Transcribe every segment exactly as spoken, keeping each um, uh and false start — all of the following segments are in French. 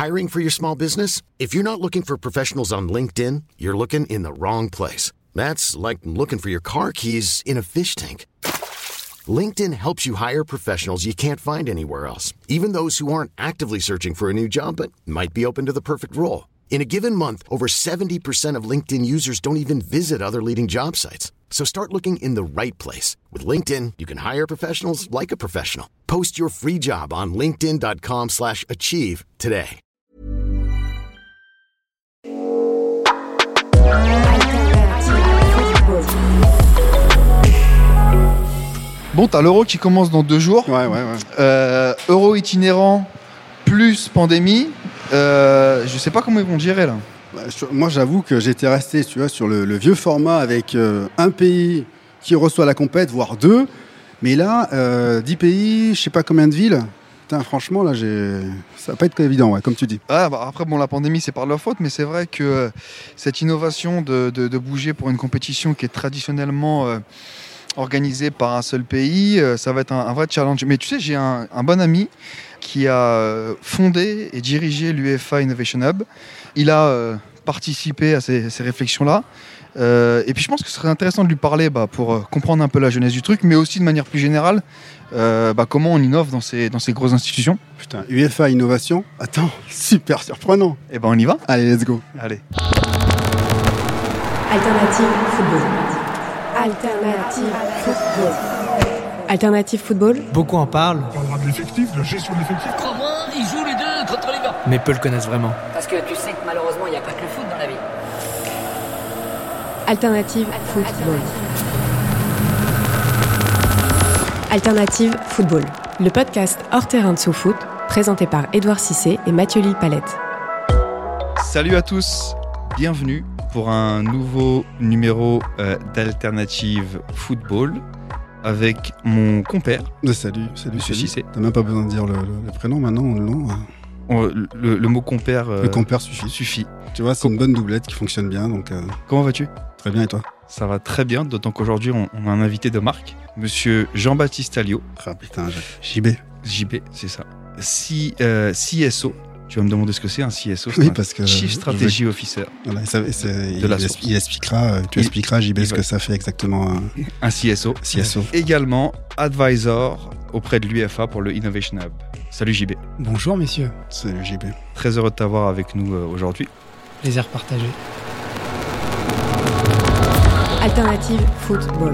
Hiring for your small business? If you're not looking for professionals on LinkedIn, you're looking in the wrong place. That's like looking for your car keys in a fish tank. LinkedIn helps you hire professionals you can't find anywhere else, even those who aren't actively searching for a new job but might be open to the perfect role. In a given month, over seventy percent of LinkedIn users don't even visit other leading job sites. So start looking in the right place. With LinkedIn, you can hire professionals like a professional. Post your free job on linkedin.com slash achieve today. Bon, t'as l'Euro qui commence dans deux jours. Ouais, ouais, ouais. Euh, Euro itinérant plus pandémie. Euh, je sais pas comment ils vont gérer là. Bah, je, moi, j'avoue que j'étais resté, tu vois, sur le, le vieux format avec euh, un pays qui reçoit la compète, voire deux. Mais là, euh, dix pays, je sais pas combien de villes. Putain, franchement, là, j'ai... ça va pas être évident, ouais, comme tu dis. Ah, bah après, bon, la pandémie, c'est par leur faute, mais c'est vrai que euh, cette innovation de, de, de bouger pour une compétition qui est traditionnellement euh, organisée par un seul pays, euh, ça va être un, un vrai challenge. Mais tu sais, j'ai un, un bon ami qui a fondé et dirigé l'U E F A Innovation Hub. Il a euh, participé à ces, ces réflexions-là. Euh, et puis je pense que ce serait intéressant de lui parler bah, pour euh, comprendre un peu la genèse du truc, mais aussi de manière plus générale, euh, bah, comment on innove dans ces, dans ces grosses institutions. Putain, U E F A Innovation, attends, super surprenant. Et ben on y va. Allez, let's go. Allez. Alternative football. Alternative football. Alternative football. Beaucoup en parlent. On parlera de l'effectif, de la gestion de l'effectif. Comment ils jouent les deux contre les gars. Mais peu le connaissent vraiment. Parce que tu sais que malheureusement, il n'y a pas que le foot dans la vie. Alternative football. Alternative football. Le podcast hors terrain de sous-foot, présenté par Édouard Cissé et Mathieu Lille-Palette. Salut à tous, bienvenue pour un nouveau numéro euh, d'Alternative football avec mon compère. Salut, salut, Monsieur salut. Cissé. T'as même pas besoin de dire le, le, le prénom maintenant ou le nom. On, le, le mot compère, euh, le compère suffit. suffit. Tu vois, c'est Com- une bonne doublette qui fonctionne bien. Donc, euh, Comment vas-tu ? très bien, et toi ? Ça va très bien, d'autant qu'aujourd'hui on, on a un invité de marque, Monsieur Jean-Baptiste Alliot. Ah putain, J B. J B, c'est ça. C, euh, C S O. Tu vas me demander ce que c'est un C S O. C'est Oui, un parce que Chief je Strategy Officer. Voilà, ça, c'est, De la il, source. il expliquera, euh, tu Il- expliqueras, J B, il ce va- que ça fait exactement un Un C S O. C S O. Également advisor auprès de l'U E F A pour le Innovation Hub. Salut J B. Bonjour messieurs, C'est le J B. Très heureux de t'avoir avec nous euh, aujourd'hui. plaisir partagé. Alternative football.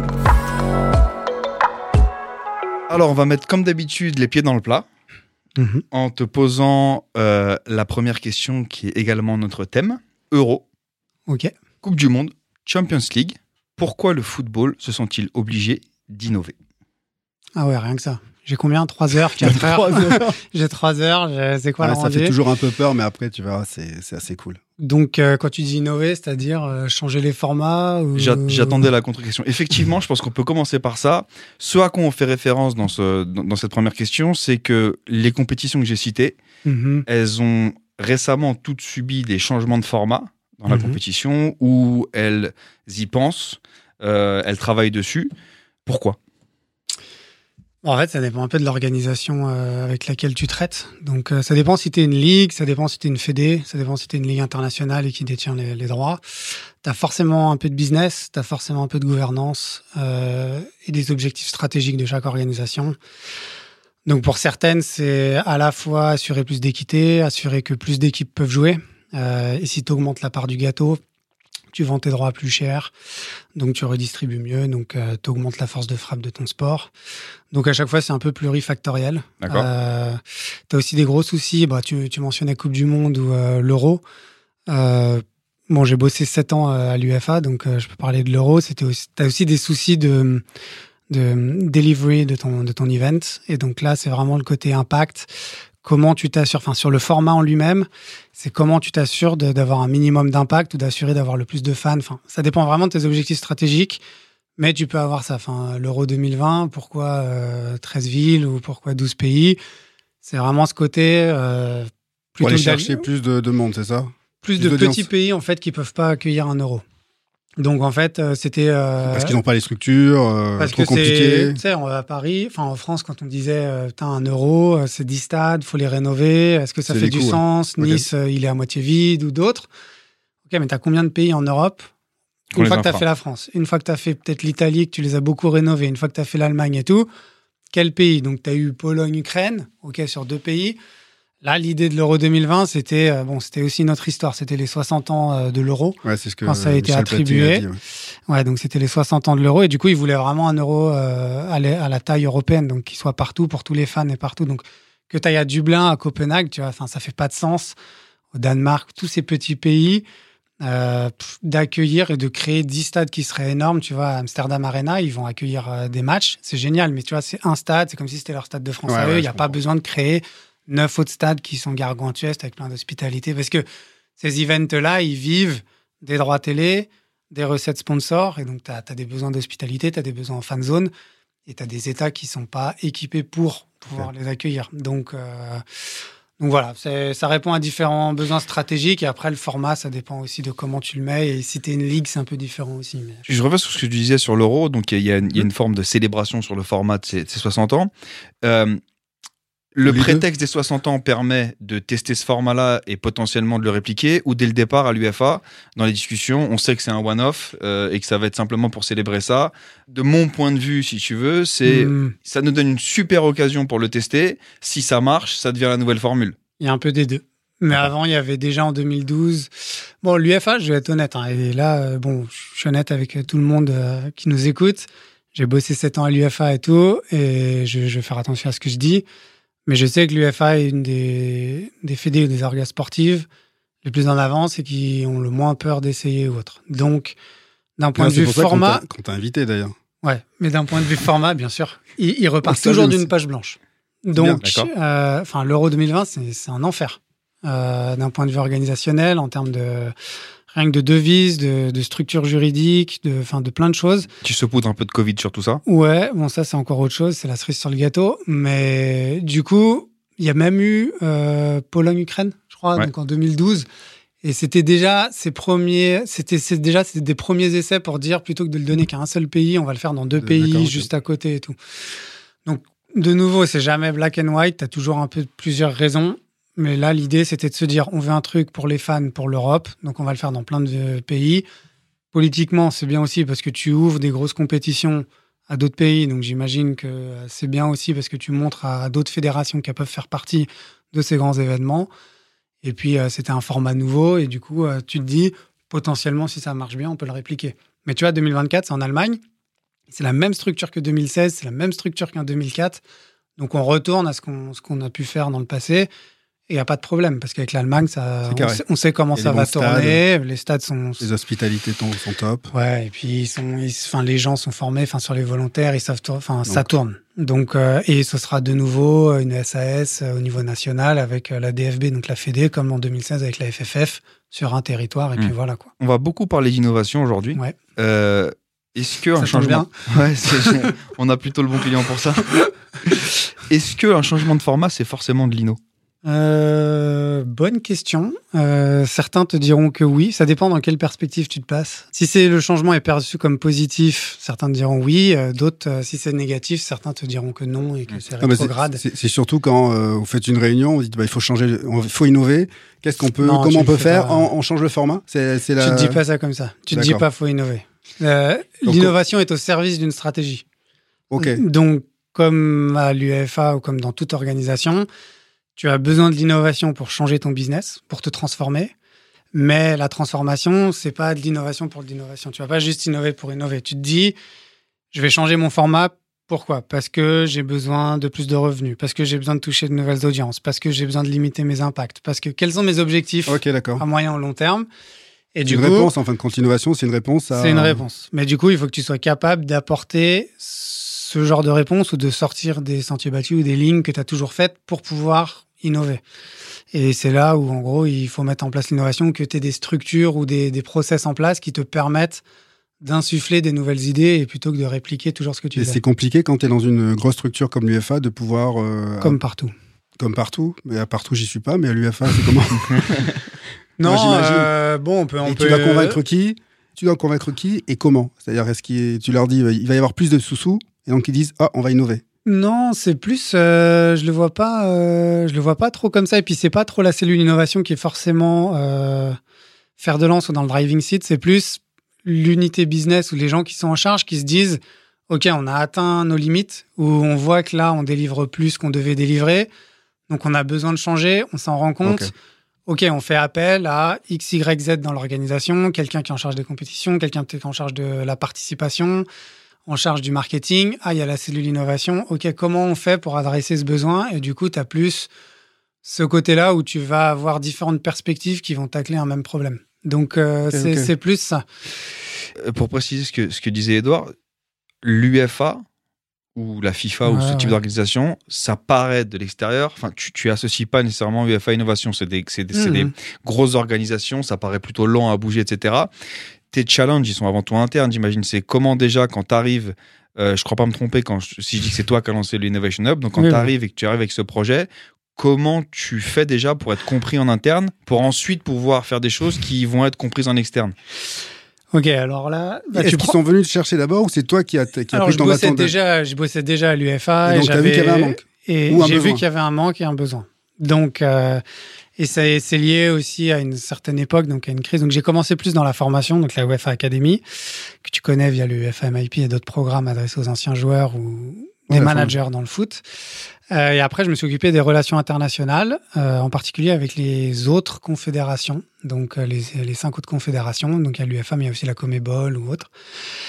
Alors on va mettre comme d'habitude les pieds dans le plat Mhm. en te posant euh, la première question qui est également notre thème. Euro, Ok. Coupe du Monde, Champions League. Pourquoi le football se sent-il obligé d'innover ? Ah ouais, rien que ça. J'ai combien ? trois heures, quatre heures Trois heures. J'ai trois heures, j'ai- c'est quoi Ouais, la ça rangée fait toujours un peu peur, mais après, tu verras, c'est, c'est assez cool. Donc euh, quand tu dis innover, c'est-à-dire euh, changer les formats ou... J'a- J'attendais la contre-question. Effectivement, je pense qu'on peut commencer par ça. Ce à quoi on fait référence dans, ce, dans, dans cette première question, c'est que les compétitions que j'ai citées, Mhm. elles ont récemment toutes subi des changements de format dans la Mhm. compétition où elles y pensent, euh, elles travaillent dessus. Pourquoi ? En fait, ça dépend un peu de l'organisation euh, avec laquelle tu traites. Donc euh, ça dépend si tu es une ligue, ça dépend si tu es une fédé, ça dépend si tu es une ligue internationale et qui détient les, les droits. Tu as forcément un peu de business, tu as forcément un peu de gouvernance euh, et des objectifs stratégiques de chaque organisation. Donc pour certaines, c'est à la fois assurer plus d'équité, assurer que plus d'équipes peuvent jouer. Euh, et si tu augmentes la part du gâteau, tu vends tes droits plus cher, donc tu redistribues mieux, donc euh, tu augmentes la force de frappe de ton sport. Donc à chaque fois, c'est un peu plurifactoriel. D'accord. Euh, tu as aussi des gros soucis, bah, tu, tu mentionnais Coupe du Monde ou euh, l'Euro. Euh, bon, j'ai bossé sept ans euh, à l'U E F A, donc euh, je peux parler de l'Euro. Tu as aussi des soucis de, de delivery de ton, de ton event. Et donc là, c'est vraiment le côté impact. Comment tu t'assures, enfin sur le format en lui-même, c'est comment tu t'assures de, d'avoir un minimum d'impact ou d'assurer d'avoir le plus de fans. Enfin, ça dépend vraiment de tes objectifs stratégiques, mais tu peux avoir ça. Enfin, l'Euro deux mille vingt, pourquoi euh, treize villes ou pourquoi douze pays ? C'est vraiment ce côté euh, Pour plutôt aller que chercher d'aller- plus de, de monde, c'est ça ? plus plus de d'audience. petits pays en fait qui peuvent pas accueillir un Euro. Donc en fait, euh, c'était euh, Parce qu'ils n'ont pas les structures, euh, parce trop que compliqué. Tu sais, on va à Paris, enfin en France, quand on disait euh, putain un euro, euh, c'est dix stades, faut les rénover. Est-ce que ça C'est fait les du coûts, sens? ouais. Nice, Ok. euh, il est à moitié vide ou d'autres. Ok, mais t'as combien de pays en Europe? Qu'on Une les fois que t'as infra. fait la France, une fois que t'as fait peut-être l'Italie, que tu les as beaucoup rénovés, une fois que t'as fait l'Allemagne et tout, quel pays? Donc t'as eu Pologne, Ukraine, ok, sur deux pays. Là, l'idée de l'Euro deux mille vingt, c'était euh, bon, c'était aussi notre histoire. C'était les soixante ans euh, de l'euro. Ouais, c'est ce que Quand ça a été Michel Platini attribué. a dit, ouais. Ouais, donc c'était les soixante ans de l'euro. Et du coup, ils voulaient vraiment un euro euh, à, la, à la taille européenne, donc qui soit partout pour tous les fans et partout. Donc que tu ailles à Dublin, à Copenhague, tu vois, enfin, ça fait pas de sens. Au Danemark, tous ces petits pays, euh, pff, d'accueillir et de créer dix stades qui seraient énormes. Tu vois, à Amsterdam Arena, ils vont accueillir euh, des matchs. C'est génial, mais tu vois, c'est un stade. C'est comme si c'était leur stade de France Ouais, à eux. ouais, Il n'y a je pas comprends. besoin de créer neuf autres stades qui sont gargantuesques avec plein d'hospitalité. Parce que ces events-là, ils vivent des droits télé, des recettes sponsors. Et donc, tu as des besoins d'hospitalité, tu as des besoins en fan zone. Et tu as des États qui ne sont pas équipés pour pouvoir les accueillir. Donc, euh, donc voilà, c'est- ça répond à différents besoins stratégiques. Et après, le format, ça dépend aussi de comment tu le mets. Et si tu es une ligue, c'est un peu différent aussi. Mais... Je reviens sur ce que tu disais sur l'euro. Donc, il y, a une- il y a une forme de célébration sur le format de ces, de ces soixante ans. Euh, le Les deux. prétexte des soixante ans permet de tester ce format-là et potentiellement de le répliquer, ou dès le départ à l'UEFA, dans les discussions, on sait que c'est un one-off euh, et que ça va être simplement pour célébrer ça. De mon point de vue, si tu veux, c'est Hmm, ça nous donne une super occasion pour le tester. Si ça marche, ça devient la nouvelle formule. il y a un peu des deux. Mais avant, il y avait déjà en deux mille douze... Bon, l'UEFA, je vais être honnête. Hein, et là, euh, bon, je suis honnête avec tout le monde euh, qui nous écoute. J'ai bossé sept ans à l'UEFA et tout. Et je, je vais faire attention à ce que je dis. Mais je sais que l'UEFA est une des, des fédés ou des orgas sportives les plus en avance et qui ont le moins peur d'essayer ou autre. Donc, d'un point Non, de c'est vue pour ça qu'on format... t'a- qu'on t'a invité d'ailleurs. Ouais, mais d'un point de vue format, bien sûr, ils, ils repartent Au stade toujours aussi. d'une page blanche. bien, Donc, d'accord. euh, enfin, l'Euro deux mille vingt, c'est c'est un enfer. Euh, d'un point de vue organisationnel, en termes de rien que de devises, de, de structure juridique, de, enfin, de plein de choses. Tu saupoudres un peu de Covid sur tout ça. Ouais, bon, ça, c'est encore autre chose, c'est la cerise sur le gâteau. Mais du coup, il y a même eu euh, Pologne-Ukraine, je crois, Ouais. donc en deux mille douze. Et c'était déjà ces premiers, c'était c'est déjà c'était des premiers essais pour dire plutôt que de le donner qu'à un seul pays, on va le faire dans deux Euh, pays d'accord, ok. juste à côté et tout. Donc de nouveau, c'est jamais black and white. T'as toujours un peu plusieurs raisons, mais là l'idée c'était de se dire on veut un truc pour les fans, pour l'Europe, donc on va le faire dans plein de pays. Politiquement, c'est bien aussi parce que tu ouvres des grosses compétitions à d'autres pays, donc j'imagine que c'est bien aussi parce que tu montres à d'autres fédérations qu'elles peuvent faire partie de ces grands événements. Et puis, euh, c'était un format nouveau. Et du coup, euh, tu te dis, potentiellement, si ça marche bien, on peut le répliquer. Mais tu vois, deux mille vingt-quatre, c'est en Allemagne. C'est la même structure que deux mille seize. C'est la même structure qu'en deux mille quatre. Donc, on retourne à ce qu'on, ce qu'on a pu faire dans le passé. Et il n'y a pas de problème. Parce qu'avec l'Allemagne, ça, C'est on, carré. sait, on sait comment Il y a ça des va bons stades. tourner. Les stades sont... Les hospitalités sont, sont top. Ouais, et puis ils sont, ils- enfin, les gens sont formés, enfin, sur les volontaires, ils savent, tour- enfin, ça Donc. tourne. Donc, euh, et ce sera de nouveau une S A S euh, au niveau national avec euh, la D F B, donc la Fédé, comme en deux mille seize avec la F F F sur un territoire, et puis Mm. voilà, quoi. On va beaucoup parler d'innovation aujourd'hui. Ouais. Euh, Est-ce que Ça un tombe changement, ouais, c'est- on a plutôt le bon client pour ça. Est-ce que un changement de format, c'est forcément de l'inno? Euh, bonne question. Euh, certains te diront que oui. Ça dépend dans quelle perspective tu te passes. Si c'est le changement est perçu comme positif, certains te diront oui. Euh, D'autres, euh, si c'est négatif, certains te diront que non et que c'est Ah, bah, c'est- rétrograde. c'est c'est surtout quand euh, vous faites une réunion, vous dites bah, il faut changer, il faut innover. Qu'est-ce qu'on peut, Non, tu comment on le peut fais faire pas. on, on change le format. C'est c'est la. Tu te dis pas ça comme ça. Tu te dis D'accord. pas faut innover. Euh, Donc, L'innovation est au service d'une stratégie. Ok. Donc, comme à l'UEFA ou comme dans toute organisation, tu as besoin de l'innovation pour changer ton business, pour te transformer. Mais la transformation, c'est pas de l'innovation pour de l'innovation. Tu vas pas juste innover pour innover. Tu te dis, je vais changer mon format. Pourquoi? Parce que j'ai besoin de plus de revenus, parce que j'ai besoin de toucher de nouvelles audiences, parce que j'ai besoin de limiter mes impacts, parce que quels sont mes objectifs Ok, d'accord. à moyen ou long terme. Et C'est du une coup, réponse en fin de compte. L'innovation, c'est une réponse à. c'est une réponse. Mais du coup, il faut que tu sois capable d'apporter ce genre de réponse ou de sortir des sentiers battus ou des lignes que tu as toujours faites pour pouvoir innover. Et c'est là où, en gros, il faut mettre en place l'innovation, que tu aies des structures ou des, des process en place qui te permettent d'insuffler des nouvelles idées et plutôt que de répliquer toujours ce que tu Et fais. c'est compliqué quand tu es dans une grosse structure comme l'UEFA de pouvoir. euh, Comme partout. comme partout. Mais à partout, j'y suis pas. Mais à l'UEFA, c'est comment Non, j'imagine. euh, bon, on peut... On Et peut tu vas convaincre qui? tu dois convaincre qui et comment? C'est-à-dire, est-ce que tu leur dis il va y avoir plus de sous-sous et donc ils disent ah, on va innover? Non, c'est plus, euh, je le vois pas, euh, je le vois pas trop comme ça. Et puis c'est pas trop la cellule innovation qui est forcément euh, fer de lance ou dans le driving seat. C'est plus l'unité business ou les gens qui sont en charge qui se disent, ok, on a atteint nos limites ou on voit que là on délivre plus qu'on devait délivrer, donc on a besoin de changer. On s'en rend compte. Okay. Ok, on fait appel à X, Y, Z dans l'organisation, quelqu'un qui est en charge des compétitions, quelqu'un peut-être en charge de la participation, en charge du marketing. Ah, il y a la cellule innovation. OK, comment on fait pour adresser ce besoin? Et du coup, tu as plus ce côté-là où tu vas avoir différentes perspectives qui vont tacler un même problème. Donc, euh, okay, c'est, okay. c'est plus ça. Pour préciser ce que, ce que disait Edouard, l'U F A ou la FIFA ouais, ou ce type ouais. d'organisation, ça paraît de l'extérieur. Enfin, tu, tu associes pas nécessairement U F A innovation. C'est des, c'est des, mmh. c'est des grosses organisations. Ça paraît plutôt lent à bouger, et cetera. Tes challenges, ils sont avant tout internes, j'imagine. C'est comment déjà, quand tu arrives, euh, je crois pas me tromper quand je, si je dis que c'est toi qui as lancé l'Innovation Hub, donc quand oui, tu arrives oui. et que tu arrives avec ce projet, comment tu fais déjà pour être compris en interne, pour ensuite pouvoir faire des choses qui vont être comprises en externe? Ok, alors là... Bah, Est-ce qu'ils prends... sont venus te chercher d'abord ou c'est toi qui as qui a alors, pris ton bâton de... déjà, je bossais déjà à l'U F A. Et donc, tu as vu qu'il y avait un manque et ou un j'ai besoin. vu qu'il y avait un manque et un besoin. Donc... Euh... Et ça, c'est lié aussi à une certaine époque, donc à une crise. Donc j'ai commencé plus dans la formation, donc la U F A Academy, que tu connais via l'U F A M I P et d'autres programmes adressés aux anciens joueurs ou des ouais, managers enfin. dans le foot. Euh, et après, je me suis occupé des relations internationales, euh, en particulier avec les autres confédérations, donc euh, les, les cinq autres confédérations. Donc il y a l'U F A, mais il y a aussi la Comebol ou autre.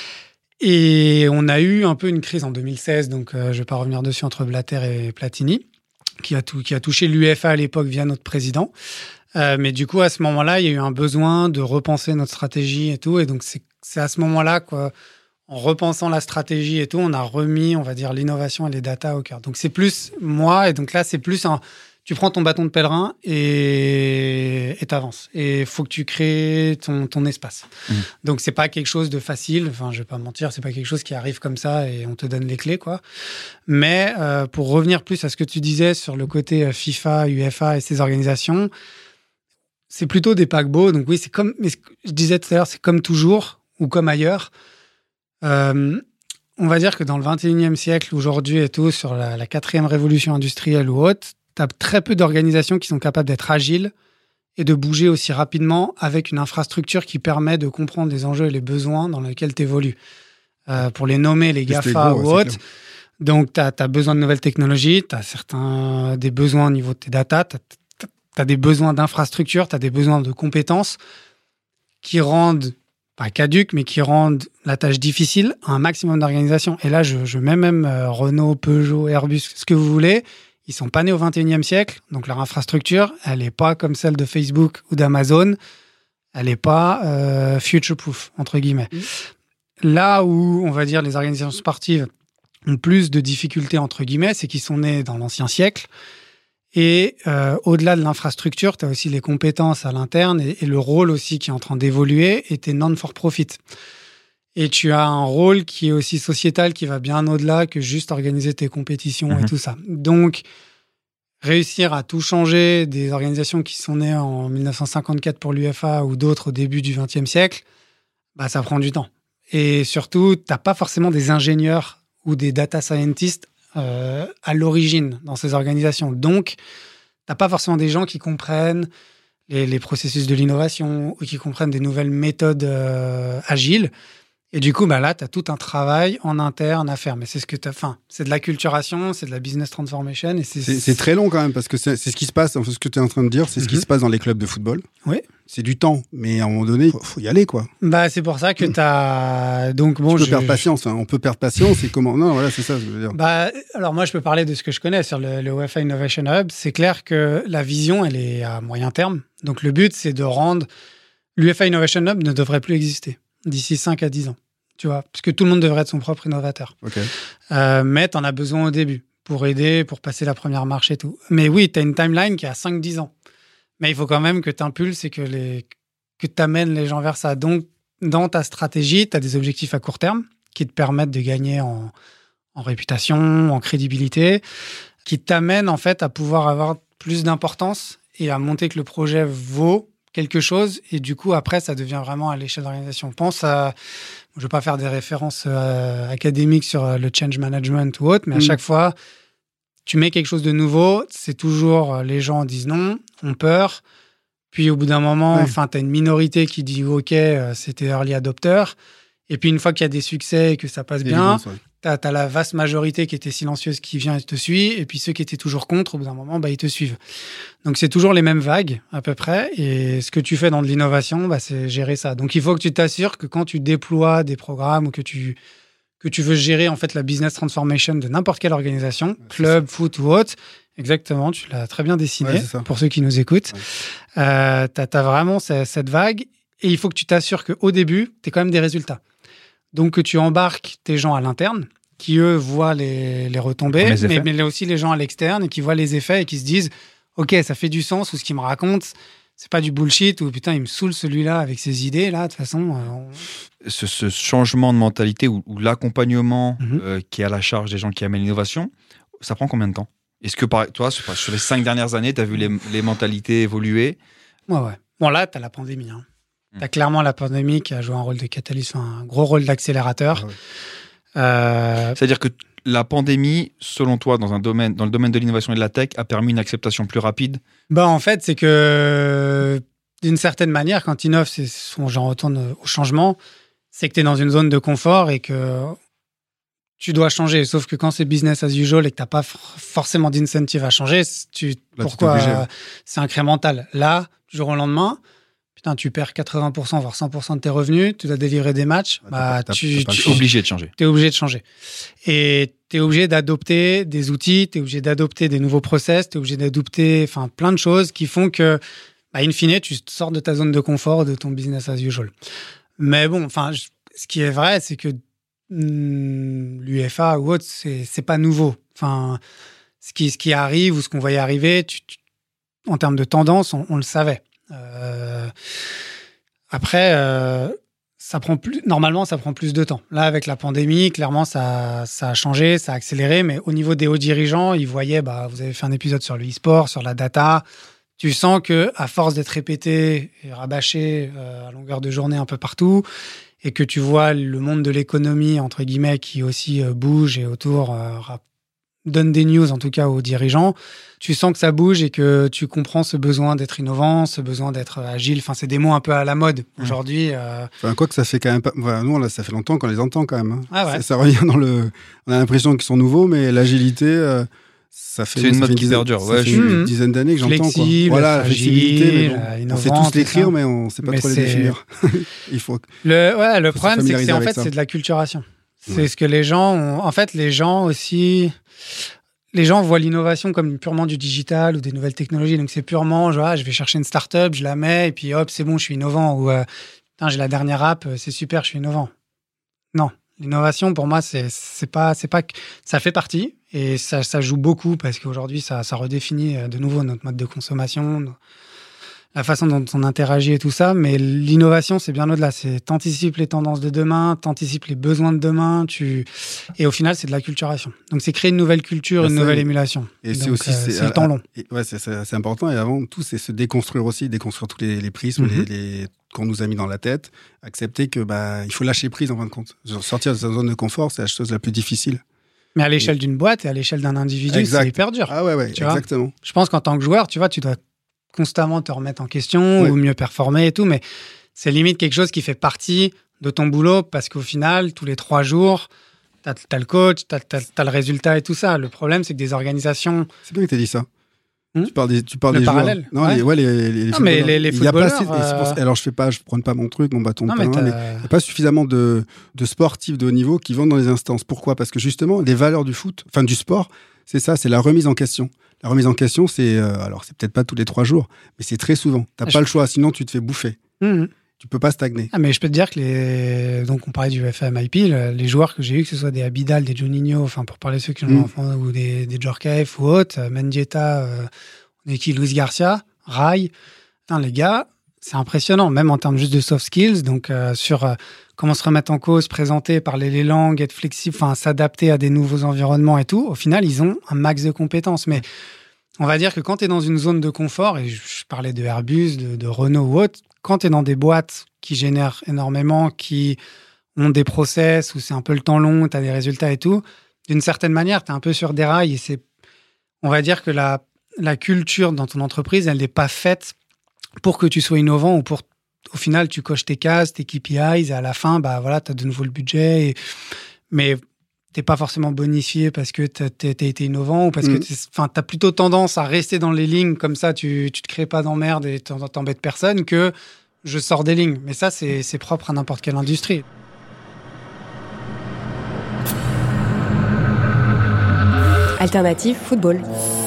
Et on a eu un peu une crise en deux mille seize, donc euh, je ne vais pas revenir dessus, entre Blatter et Platini, qui a, tout, qui a touché l'U F A à l'époque via notre président. Euh, mais du coup, à ce moment-là, il y a eu un besoin de repenser notre stratégie et tout. Et donc, c'est, c'est à ce moment-là, quoi, en repensant la stratégie et tout, on a remis, on va dire, l'innovation et les data au cœur. Donc, c'est plus moi. Et donc là, c'est plus un... Tu prends ton bâton de pèlerin et tu avances. Et il faut que tu crées ton, ton espace. Mmh. Donc, c'est pas quelque chose de facile. Enfin, je vais pas mentir, c'est pas quelque chose qui arrive comme ça et on te donne les clés, quoi. Mais euh, pour revenir plus à ce que tu disais sur le côté FIFA, U F A et ces organisations, c'est plutôt des paquebots. Donc oui, c'est comme, mais je disais tout à l'heure, c'est comme toujours ou comme ailleurs. Euh, on va dire que dans le vingt et unième siècle, aujourd'hui et tout, sur la, la quatrième révolution industrielle ou autre, tu as très peu d'organisations qui sont capables d'être agiles et de bouger aussi rapidement avec une infrastructure qui permet de comprendre les enjeux et les besoins dans lesquels tu évolues. Euh, pour les nommer, les GAFA gros, ou autres. Donc, tu as besoin de nouvelles technologies, tu as certains, des besoins au niveau de tes data, tu as des besoins d'infrastructure, tu as des besoins de compétences qui rendent, pas caduques, mais qui rendent la tâche difficile à un maximum d'organisations. Et là, je, je mets même euh, Renault, Peugeot, Airbus, ce que vous voulez. Ils sont pas nés au vingt et unième siècle, donc leur infrastructure, elle n'est pas comme celle de Facebook ou d'Amazon. Elle n'est pas euh, future-proof, entre guillemets. Mmh. Là où, on va dire, les organisations sportives ont plus de difficultés, entre guillemets, c'est qu'ils sont nés dans l'ancien siècle. Et euh, au-delà de l'infrastructure, tu as aussi les compétences à l'interne et, et le rôle aussi qui est en train d'évoluer et tu es non-for-profit. Et tu as un rôle qui est aussi sociétal, qui va bien au-delà que juste organiser tes compétitions mmh. et tout ça. Donc, réussir à tout changer des organisations qui sont nées en dix-neuf cent cinquante-quatre pour l'U F A ou d'autres au début du vingtième siècle, bah, ça prend du temps. Et surtout, tu n'as pas forcément des ingénieurs ou des data scientists euh, à l'origine dans ces organisations. Donc, tu n'as pas forcément des gens qui comprennent les, les processus de l'innovation ou qui comprennent des nouvelles méthodes euh, agiles. Et du coup, bah là, tu as tout un travail en interne à faire. Mais c'est ce que tu as. Enfin, c'est de l'acculturation, c'est de la business transformation. Et c'est, c'est, c'est très long quand même, parce que c'est, c'est ce qui se passe. En fait, ce que tu es en train de dire, c'est mm-hmm. ce qui se passe dans les clubs de football. Oui. C'est du temps. Mais à un moment donné, il faut, faut y aller, quoi. Bah, c'est pour ça que tu as. Donc, bon, tu peux je, perdre patience. Hein. On peut perdre patience. Et comment. Non, voilà, c'est ça, je veux dire. Bah, alors, moi, je peux parler de ce que je connais sur le, le U F A Innovation Hub. C'est clair que la vision, elle est à moyen terme. Donc, le but, c'est de rendre. L'U F A Innovation Hub ne devrait plus exister d'ici cinq à dix ans. Tu vois, parce que tout le monde devrait être son propre innovateur. Okay. Euh, mais tu en as besoin au début pour aider, pour passer la première marche et tout. Mais oui, tu as une timeline qui a cinq à dix ans. Mais il faut quand même que tu impulses et que, les, que tu amènes les gens vers ça. Donc, dans ta stratégie, tu as des objectifs à court terme qui te permettent de gagner en, en réputation, en crédibilité, qui t'amènent en fait à pouvoir avoir plus d'importance et à montrer que le projet vaut quelque chose et du coup, après, ça devient vraiment à l'échelle de l'organisation. Pense à... Je ne vais pas faire des références euh, académiques sur euh, le change management ou autre, mais à mmh. chaque fois, tu mets quelque chose de nouveau, c'est toujours euh, les gens disent non, ont peur. Puis au bout d'un moment, oui. tu as une minorité qui dit OK, euh, c'était early adopter. Et puis une fois qu'il y a des succès et que ça passe bien, tu as la vaste majorité qui était silencieuse qui vient et te suit. Et puis ceux qui étaient toujours contre, au bout d'un moment, bah, ils te suivent. Donc c'est toujours les mêmes vagues à peu près. Et ce que tu fais dans de l'innovation, bah, c'est gérer ça. Donc il faut que tu t'assures que quand tu déploies des programmes ou que tu, que tu veux gérer en fait, la business transformation de n'importe quelle organisation, ouais, club, foot ou autre, exactement, tu l'as très bien dessiné ouais, pour ceux qui nous écoutent. Ouais. Euh, tu as vraiment cette, cette vague et il faut que tu t'assures qu'au début, tu as quand même des résultats. Donc que tu embarques tes gens à l'interne qui, eux, voient les, les retombées, les mais, mais aussi les gens à l'externe et qui voient les effets et qui se disent « Ok, ça fait du sens » ou ce qu'il me raconte, c'est pas du bullshit ou « Putain, il me saoule celui-là avec ses idées, là, de toute façon... Euh, on... » ce, ce changement de mentalité ou, ou l'accompagnement mm-hmm. euh, qui est à la charge des gens qui amènent l'innovation, ça prend combien de temps ? Est-ce que, par, toi, sur, sur les cinq dernières années, tu as vu les, les mentalités évoluer ? Ouais, ouais. Bon, là, tu as la pandémie. Hein. Tu as mmh. clairement la pandémie qui a joué un rôle de catalyse, un gros rôle d'accélérateur. Ah ouais. euh... C'est-à-dire que la pandémie, selon toi, dans, un domaine, dans le domaine de l'innovation et de la tech, a permis une acceptation plus rapide ? Bah, en fait, c'est que, d'une certaine manière, quand tu innoves, c'est, j'en retourne au changement, c'est que tu es dans une zone de confort et que tu dois changer. Sauf que quand c'est business as usual et que tu n'as pas f- forcément d'incentive à changer, tu, Là, pourquoi euh, c'est incrémental. Là, du jour au lendemain, putain, tu perds quatre-vingts pour cent, voire cent pour cent de tes revenus, tu dois délivrer des matchs, bah, bah, t'as, tu es obligé de changer. Tu es obligé de changer. Et tu es obligé d'adopter des outils, tu es obligé d'adopter des nouveaux process, tu es obligé d'adopter enfin, plein de choses qui font que, bah, in fine, tu sors de ta zone de confort, de ton business as usual. Mais bon, enfin, ce qui est vrai, c'est que hum, l'U F A ou autre, c'est, c'est pas nouveau. Enfin, ce qui, ce qui arrive ou ce qu'on voyait arriver, tu, tu, en termes de tendance, on, on le savait. Euh, après, euh, ça prend plus, normalement, ça prend plus de temps. Là, avec la pandémie, clairement, ça, ça a changé, ça a accéléré. Mais au niveau des hauts dirigeants, ils voyaient, bah, vous avez fait un épisode sur le e-sport, sur la data. Tu sens que, à force d'être répété et rabâché euh, à longueur de journée un peu partout, et que tu vois le monde de l'économie entre guillemets qui aussi euh, bouge et autour euh, rap- donne des news en tout cas aux dirigeants, tu sens que ça bouge et que tu comprends ce besoin d'être innovant, ce besoin d'être agile. Enfin, c'est des mots un peu à la mode aujourd'hui. Euh... Enfin, quoi que ça fait quand même pas. Enfin, nous, là, ça fait longtemps qu'on les entend quand même. Hein. Ah ouais. ça, ça revient dans le. On a l'impression qu'ils sont nouveaux, mais l'agilité. Euh... Ça fait, c'est une ça mode fait qui dizaine, perdure. Ça Ouais, fait je... une dizaine d'années que j'entends. Flexible, quoi. Voilà, agile, flexibilité, mais bon, innovant, on sait tous l'écrire, mais on ne sait pas mais trop c'est... les définir. Il faut. Le, ouais, le faut problème, c'est que c'est, en fait, ça. c'est de l'acculturation. C'est ouais. ce que les gens ont... En fait, les gens aussi... Les gens voient l'innovation comme purement du digital ou des nouvelles technologies. Donc, c'est purement, genre, ah, je vais chercher une start-up, je la mets, et puis hop, c'est bon, je suis innovant. Ou, euh, putain, j'ai la dernière app, c'est super, je suis innovant. Non. L'innovation, pour moi, c'est, c'est pas, c'est pas que ça fait partie et ça, ça joue beaucoup parce qu'aujourd'hui, ça, ça redéfinit de nouveau notre mode de consommation, la façon dont on interagit et tout ça. Mais l'innovation, c'est bien au-delà. C'est t'anticipes les tendances de demain, t'anticipes les besoins de demain, tu et au final, c'est de l'acculturation. Donc, c'est créer une nouvelle culture, bah, une nouvelle émulation. Et donc, c'est aussi euh, c'est, c'est le temps long. Et, ouais, c'est, c'est, c'est important. Et avant tout, c'est se déconstruire aussi, déconstruire tous les, les prismes, mm-hmm. les, les qu'on nous a mis dans la tête, accepter que bah il faut lâcher prise en fin de compte. Sortir de sa zone de confort, c'est la chose la plus difficile. Mais à l'échelle et... d'une boîte et à l'échelle d'un individu, exact. C'est hyper dur. Ah ouais, ouais, exactement. Vois, je pense qu'en tant que joueur, tu vois, tu dois constamment te remettre en question ouais. ou mieux performer et tout, mais c'est limite quelque chose qui fait partie de ton boulot parce qu'au final, tous les trois jours, t'as, t'as le coach, t'as, t'as, t'as le résultat et tout ça. Le problème, c'est que des organisations... C'est bien que t'aies dit ça. Hmm? Tu parles des, tu parles le des parallèle, joueurs. Non, ouais. les, ouais, les, les, les non, mais les, les footballeurs... Assez, euh... Alors, je fais pas, je prends pas mon truc, mon bâton de pain, mais, mais il n'y a pas suffisamment de, de sportifs de haut niveau qui vont dans les instances. Pourquoi ? Parce que justement, les valeurs du foot, enfin du sport, c'est ça, c'est la remise en question. La remise en question, c'est... Euh, alors, c'est peut-être pas tous les trois jours, mais c'est très souvent. T'as ah, pas je... le choix, sinon tu te fais bouffer. Mmh. Tu peux pas stagner. Ah, mais je peux te dire que les... Donc, on parlait du F M I P, le, les joueurs que j'ai eu, que ce soit des Abidal, des Juninho, enfin, pour parler de ceux qui ont mmh. enfants, ou des, des Djorkaeff ou autres, Mendieta, euh, on est qui, Luis Garcia, Rai. Putain, les gars, c'est impressionnant, même en termes juste de soft skills, donc euh, sur euh, comment se remettre en cause, présenter, parler les langues, être flexible, enfin, s'adapter à des nouveaux environnements et tout. Au final, ils ont un max de compétences, mais On va dire que quand tu es dans une zone de confort, et je, je parlais de Airbus, de, de Renault ou autre, quand tu es dans des boîtes qui génèrent énormément, qui ont des process où c'est un peu le temps long, tu as des résultats et tout, d'une certaine manière, tu es un peu sur des rails et c'est, on va dire que la, la culture dans ton entreprise, elle n'est pas faite pour que tu sois innovant ou pour, au final, tu coches tes cases, tes K P Is et à la fin, bah voilà, tu as de nouveau le budget. Et, mais t'es pas forcément bonifié parce que tu as été innovant ou parce mmh. que tu as plutôt tendance à rester dans les lignes comme ça, tu ne te crées pas d'emmerde et tu t'embêtes personne que je sors des lignes. Mais ça, c'est, c'est propre à n'importe quelle industrie. Alternative football.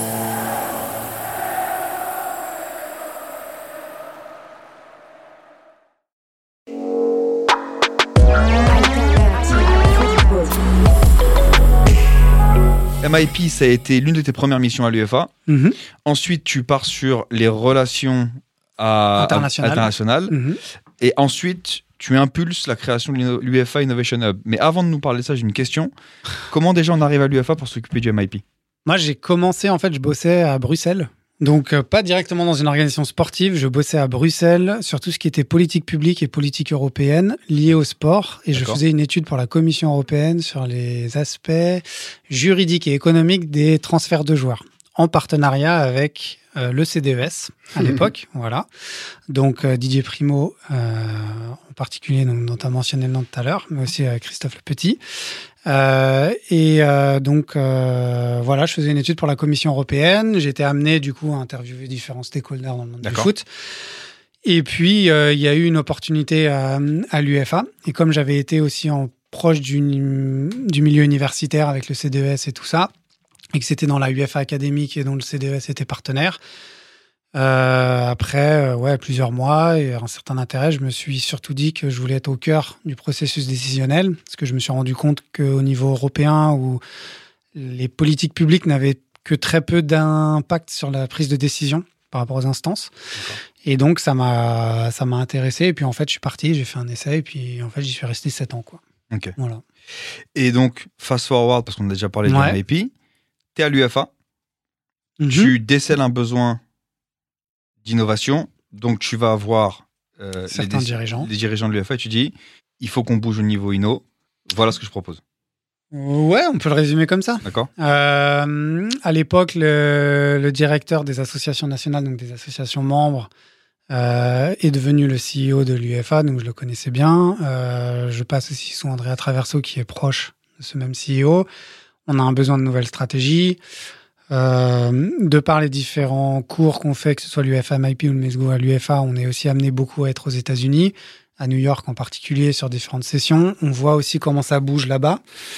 M I P, ça a été l'une de tes premières missions à l'U F A. Mm-hmm. Ensuite, tu pars sur les relations à, internationales. internationales. Mm-hmm. Et ensuite, tu impulses la création de l'U F A Innovation Hub. Mais avant de nous parler de ça, j'ai une question. Comment déjà on arrive à l'U F A pour s'occuper du M I P ? Moi, j'ai commencé, en fait, je bossais à Bruxelles. Donc, euh, pas directement dans une organisation sportive. Je bossais à Bruxelles sur tout ce qui était politique publique et politique européenne liée au sport. Et D'accord. je faisais une étude pour la Commission européenne sur les aspects juridiques et économiques des transferts de joueurs, en partenariat avec euh, le C D E S à l'époque. Voilà. Donc, euh, Didier Primo, euh, en particulier, donc, dont tu as mentionné le nom tout à l'heure, mais aussi euh, Christophe Le Petit. Euh, et euh, donc euh, voilà, je faisais une étude pour la Commission européenne. J'étais amené du coup à interviewer différents stakeholders dans le monde D'accord. du foot. Et puis il euh, y a eu une opportunité à, à l'U F A. Et comme j'avais été aussi en proche du, du milieu universitaire avec le C D E S et tout ça, et que c'était dans la U F A académique et dont le C D E S était partenaire. Euh, après, euh, ouais, plusieurs mois et un certain intérêt, je me suis surtout dit que je voulais être au cœur du processus décisionnel, parce que je me suis rendu compte qu'au niveau européen, où les politiques publiques n'avaient que très peu d'impact sur la prise de décision par rapport aux instances. D'accord. Et donc, ça m'a, ça m'a intéressé. Et puis, en fait, je suis parti, j'ai fait un essai, et puis, en fait, j'y suis resté sept ans, quoi. Ok. Voilà. Et donc, fast forward, parce qu'on a déjà parlé ouais. du M I P, tu es à l'U F A, mm-hmm. tu décèles un besoin d'innovation, donc tu vas avoir euh, certains les, dirigeants. les dirigeants de l'U F A et tu dis, il faut qu'on bouge au niveau inno, voilà ce que je propose. Ouais, on peut le résumer comme ça. D'accord. Euh, à l'époque, le, le directeur des associations nationales, donc des associations membres, euh, est devenu le C E O de l'U F A, donc je le connaissais bien. Euh, je passe aussi sous Andrea Traverso, qui est proche de ce même C E O. On a un besoin de nouvelles stratégies. Euh, de par les différents cours qu'on fait, que ce soit l'U F A M I P ou le M E S G O à l'U F A, on est aussi amené beaucoup à être aux États-Unis, à New York en particulier, sur différentes sessions. On voit aussi comment ça bouge là-bas.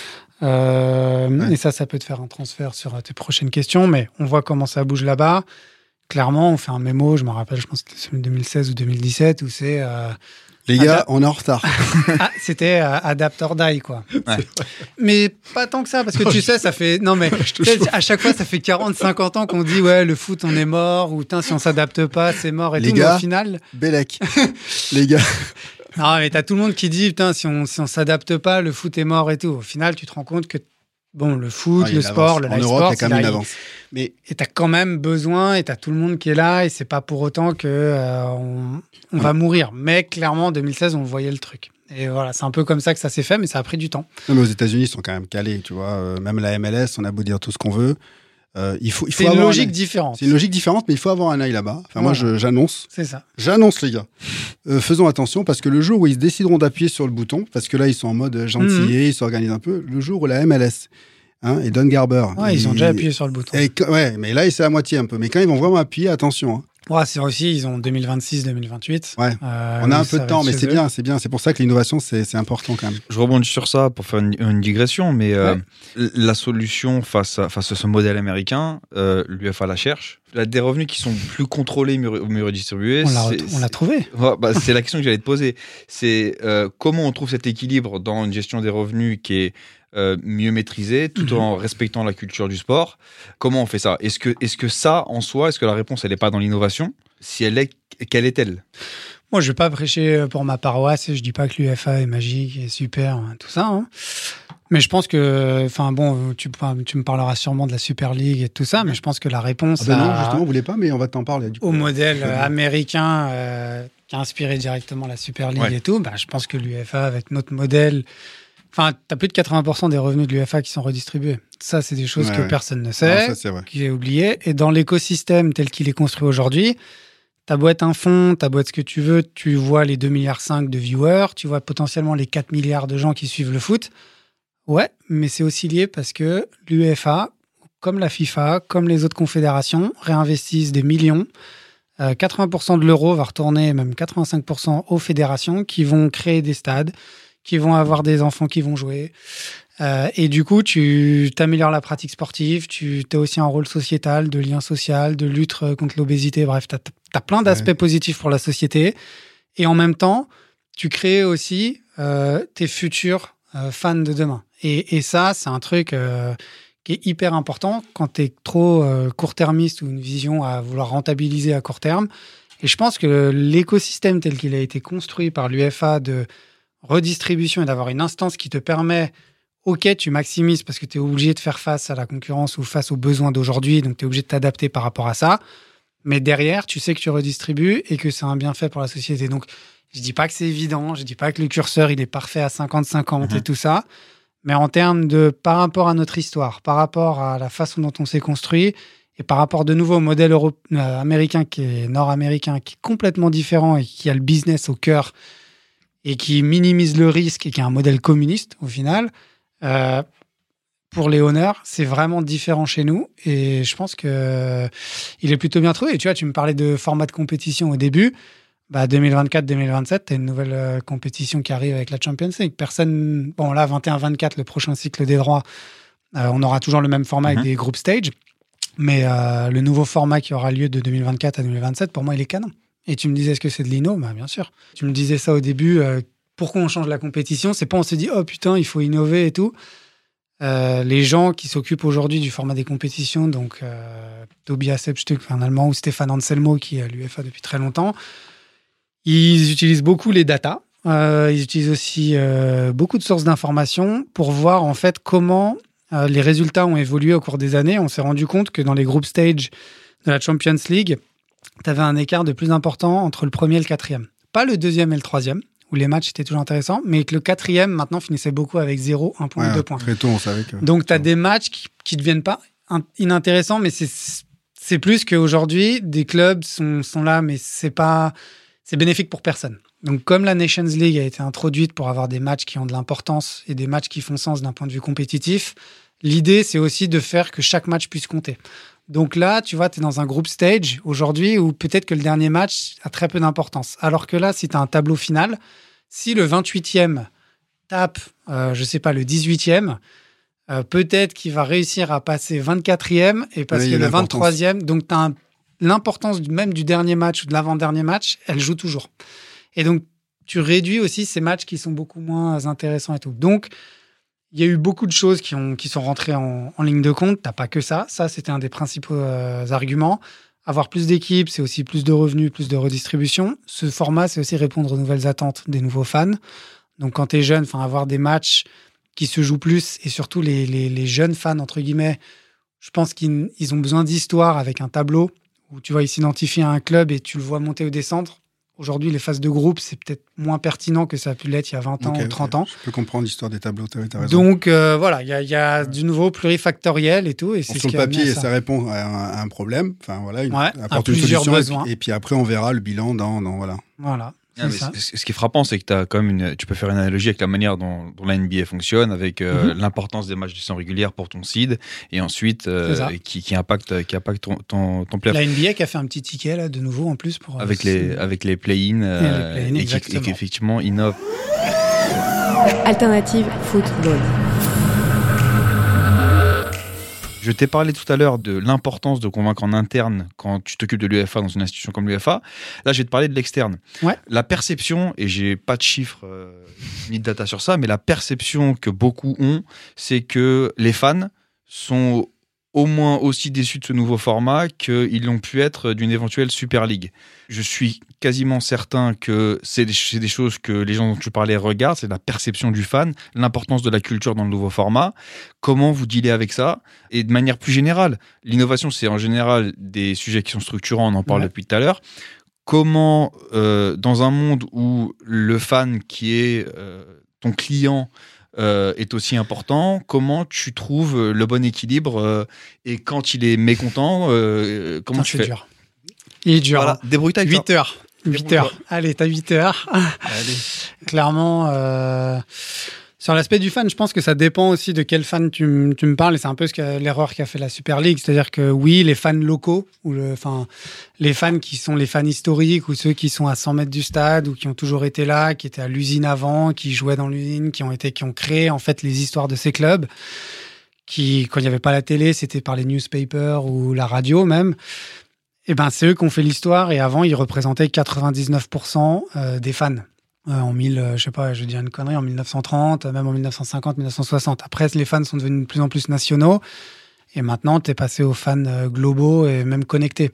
Euh, ouais. Et ça, ça peut te faire un transfert sur tes prochaines questions, mais on voit comment ça bouge là-bas. Clairement, on fait un mémo, je me rappelle, je pense que c'était deux mille seize ou deux mille dix-sept, où c'est... Euh, Les gars, Adap- on est en retard. ah, c'était euh, Adapt or Die, quoi. Ouais. Mais pas tant que ça, parce que tu sais, ça fait... Non, mais à chaque fois, ça fait quarante cinquante ans qu'on dit, ouais, le foot, on est mort, ou si on s'adapte pas, c'est mort et Les tout. gars, mais au final... Bellec. Les gars... Non, mais t'as tout le monde qui dit, putain, si on si on s'adapte pas, le foot est mort et tout. Au final, tu te rends compte que, bon, le foot, ah, le sport, le live sport... En Europe, il y a quand même une avance. Mais... Et t'as quand même besoin, et t'as tout le monde qui est là, et c'est pas pour autant que euh, on, on va mourir. Mais clairement, en deux mille seize, on voyait le truc. Et voilà, c'est un peu comme ça que ça s'est fait, mais ça a pris du temps. Non, mais aux États-Unis, ils sont quand même calés, tu vois. Euh, même la M L S, on a beau dire tout ce qu'on veut. Euh, il faut, il faut c'est une logique un... différente. C'est une logique différente, mais il faut avoir un œil là-bas. Enfin, voilà. Moi, je, j'annonce. C'est ça. J'annonce, les gars. Euh, faisons attention, parce que le jour où ils décideront d'appuyer sur le bouton, parce que là, ils sont en mode gentillet, mmh. ils s'organisent un peu, le jour où la M L S hein, et Don Garber... Ouais, ils, ils ont déjà appuyé sur le bouton. Et, ouais, mais là, c'est à moitié un peu. Mais quand ils vont vraiment appuyer, attention. Hein. Ouais, c'est aussi, ils ont deux mille vingt-six deux mille vingt-huit. Ouais. Euh, on a un peu de temps, mais c'est eux. bien, c'est bien. C'est pour ça que l'innovation, c'est, c'est important quand même. Je rebondis sur ça pour faire une, une digression, mais euh, ouais. la solution face à, face à ce modèle américain, euh, l'U F A la cherche. Là, des revenus qui sont plus contrôlés, mieux, mieux redistribués. On l'a, on l'a trouvé. Ouais, bah, c'est la question que j'allais te poser. C'est euh, comment on trouve cet équilibre dans une gestion des revenus qui est Euh, mieux maîtrisée, tout mmh. en respectant la culture du sport. Comment on fait ça ? Est-ce que, est-ce que ça, en soi, est-ce que la réponse, elle n'est pas dans l'innovation ? Si elle est, quelle est-elle ? Moi, je ne vais pas prêcher pour ma paroisse et je ne dis pas que l'U F A est magique et super, tout ça. Hein. Mais je pense que, enfin bon, tu, tu me parleras sûrement de la Super League et tout ça, mais je pense que la réponse ah ben non, à, justement, on voulait pas, mais on va t'en parler. Du coup. Au modèle américain euh, qui a inspiré directement la Super League ouais. et tout, bah, je pense que l'UEFA, avec notre modèle, enfin, tu as plus de quatre-vingts pour cent des revenus de l'UEFA qui sont redistribués. Ça, c'est des choses ouais, que ouais. personne ne sait, non, ça, qui est oublié. Et dans l'écosystème tel qu'il est construit aujourd'hui, t'as beau être un fonds, t'as beau être ce que tu veux, tu vois les deux virgule cinq milliards de viewers, tu vois potentiellement les quatre milliards de gens qui suivent le foot. Ouais, mais c'est aussi lié parce que l'UEFA, comme la FIFA, comme les autres confédérations, réinvestissent des millions. Euh, quatre-vingts pour cent de l'euro va retourner, même quatre-vingt-cinq pour cent aux fédérations qui vont créer des stades, qui vont avoir des enfants qui vont jouer. Euh, et du coup, tu t'améliores la pratique sportive, tu as aussi un rôle sociétal, de lien social, de lutte contre l'obésité. Bref, tu as plein d'aspects ouais. positifs pour la société. Et en même temps, tu crées aussi euh, tes futurs euh, fans de demain. Et, et ça, c'est un truc euh, qui est hyper important quand tu es trop euh, court-termiste ou une vision à vouloir rentabiliser à court terme. Et je pense que l'écosystème tel qu'il a été construit par l'UEFA de redistribution et d'avoir une instance qui te permet, ok, tu maximises parce que tu es obligé de faire face à la concurrence ou face aux besoins d'aujourd'hui, donc tu es obligé de t'adapter par rapport à ça. Mais derrière, tu sais que tu redistribues et que c'est un bienfait pour la société. Donc, je dis pas que c'est évident, je dis pas que le curseur il est parfait à cinquante cinquante mmh. et tout ça. Mais en termes de, par rapport à notre histoire, par rapport à la façon dont on s'est construit, et par rapport de nouveau au modèle euro- euh, américain qui est nord-américain, qui est complètement différent et qui a le business au cœur, et qui minimise le risque, et qui est un modèle communiste, au final, euh, pour les honneurs, c'est vraiment différent chez nous. Et je pense qu'il euh, est plutôt bien trouvé. Et tu vois, tu me parlais de format de compétition au début. Bah, deux mille vingt-quatre deux mille vingt-sept, tu as une nouvelle euh, compétition qui arrive avec la Champions League. Personne... Bon, là, vingt et un vingt-quatre, le prochain cycle des droits, euh, on aura toujours le même format mm-hmm. avec des group stage. Mais euh, le nouveau format qui aura lieu de deux mille vingt-quatre à deux mille vingt-sept, pour moi, il est canon. Et tu me disais, est-ce que c'est de l'inno ? Bah, bien sûr. Tu me disais ça au début. Euh, pourquoi on change la compétition ? C'est pas on se dit, oh putain, il faut innover et tout. Euh, les gens qui s'occupent aujourd'hui du format des compétitions, donc euh, Tobias Sebstück, un Allemand, ou Stéphane Anselmo, qui est à l'UEFA depuis très longtemps, ils utilisent beaucoup les datas. Euh, ils utilisent aussi euh, beaucoup de sources d'informations pour voir en fait comment euh, les résultats ont évolué au cours des années. On s'est rendu compte que dans les group stage de la Champions League, tu avais un écart de plus important entre le premier et le quatrième. Pas le deuxième et le troisième, où les matchs étaient toujours intéressants, mais que le quatrième, maintenant, finissait beaucoup avec zéro, un point, ouais, deux points. Très tôt, on savait que... Donc, tu as des matchs qui ne deviennent pas inintéressants, mais c'est, c'est plus qu'aujourd'hui, des clubs sont, sont là, mais c'est pas... c'est bénéfique pour personne. Donc, comme la Nations League a été introduite pour avoir des matchs qui ont de l'importance et des matchs qui font sens d'un point de vue compétitif, l'idée, c'est aussi de faire que chaque match puisse compter. Donc là, tu vois, tu es dans un group stage aujourd'hui où peut-être que le dernier match a très peu d'importance. Alors que là, si tu as un tableau final, si le vingt-huitième tape, euh, je sais pas, le dix-huitième, euh, peut-être qu'il va réussir à passer vingt-quatrième et parce oui, que le vingt-troisième, donc tu as l'importance même du dernier match ou de l'avant-dernier match, elle joue toujours. Et donc, tu réduis aussi ces matchs qui sont beaucoup moins intéressants et tout. Donc, il y a eu beaucoup de choses qui, ont, qui sont rentrées en, en ligne de compte. Tu n'as pas que ça. Ça, c'était un des principaux euh, arguments. Avoir plus d'équipes, c'est aussi plus de revenus, plus de redistribution. Ce format, c'est aussi répondre aux nouvelles attentes des nouveaux fans. Donc, quand tu es jeune, avoir des matchs qui se jouent plus et surtout les, les, les jeunes fans, entre guillemets, je pense qu'ils ils ont besoin d'histoire avec un tableau où tu vois, ils s'identifient à un club et tu le vois monter ou descendre. Aujourd'hui, les phases de groupe, c'est peut-être moins pertinent que ça a pu l'être il y a vingt ans okay, ou trente okay. ans. Je peux comprendre l'histoire des tableaux, tu as raison. Donc, euh, voilà, il y a, y a ouais. du nouveau plurifactoriel et tout. Et c'est sur ce le papier, ça. ça répond à un, à un problème. Enfin, voilà, une, ouais, apporte une solution. Besoins. Et puis après, on verra le bilan dans... dans voilà. Voilà. Ah, mais ce qui est frappant, c'est que t'as quand même une, tu peux faire une analogie avec la manière dont, dont la N B A fonctionne, avec euh, mm-hmm. l'importance des matchs de saison régulière pour ton seed, et ensuite euh, qui, qui impacte, qui impacte ton, ton, ton player. La N B A qui a fait un petit ticket là, de nouveau en plus pour avec les avec les play-in, euh, play-in et, qui, et qui effectivement innove. Alternative football. Je t'ai parlé tout à l'heure de l'importance de convaincre en interne quand tu t'occupes de l'UEFA dans une institution comme l'UEFA. Là, je vais te parler de l'externe. Ouais. La perception, et j'ai pas de chiffres euh, ni de data sur ça, mais la perception que beaucoup ont, c'est que les fans sont au moins aussi déçus de ce nouveau format qu'ils l'ont pu être d'une éventuelle Super League. Je suis quasiment certain que c'est des, c'est des choses que les gens dont tu parlais regardent, c'est la perception du fan, l'importance de la culture dans le nouveau format, comment vous dealez avec ça, et de manière plus générale. L'innovation, c'est en général des sujets qui sont structurants, on en parle ouais. depuis tout à l'heure. Comment, euh, dans un monde où le fan qui est euh, ton client Euh, est aussi important, comment tu trouves le bon équilibre euh, et quand il est mécontent, euh, comment Putain, tu c'est fais dur. Il est dur. Voilà, hein. débrouille-toi avec huit heures. huit heures. Allez, t'as huit heures. Allez. Clairement, euh, sur l'aspect du fan, je pense que ça dépend aussi de quel fan tu, m- tu me parles. Et c'est un peu ce que, l'erreur qu'a fait la Super League. C'est-à-dire que oui, les fans locaux, ou le, enfin, les fans qui sont les fans historiques, ou ceux qui sont à cent mètres du stade, ou qui ont toujours été là, qui étaient à l'usine avant, qui jouaient dans l'usine, qui ont été, qui ont créé, en fait, les histoires de ces clubs, qui, quand il n'y avait pas la télé, c'était par les newspapers ou la radio même. Et ben, c'est eux qui ont fait l'histoire. Et avant, ils représentaient quatre-vingt-dix-neuf pour cent euh, des fans. Euh, en mille, euh, je sais pas, je vais dire une connerie, en mille neuf cent trente, même en mille neuf cent cinquante, mille neuf cent soixante. Après, les fans sont devenus de plus en plus nationaux. Et maintenant, t'es passé aux fans euh, globaux et même connectés.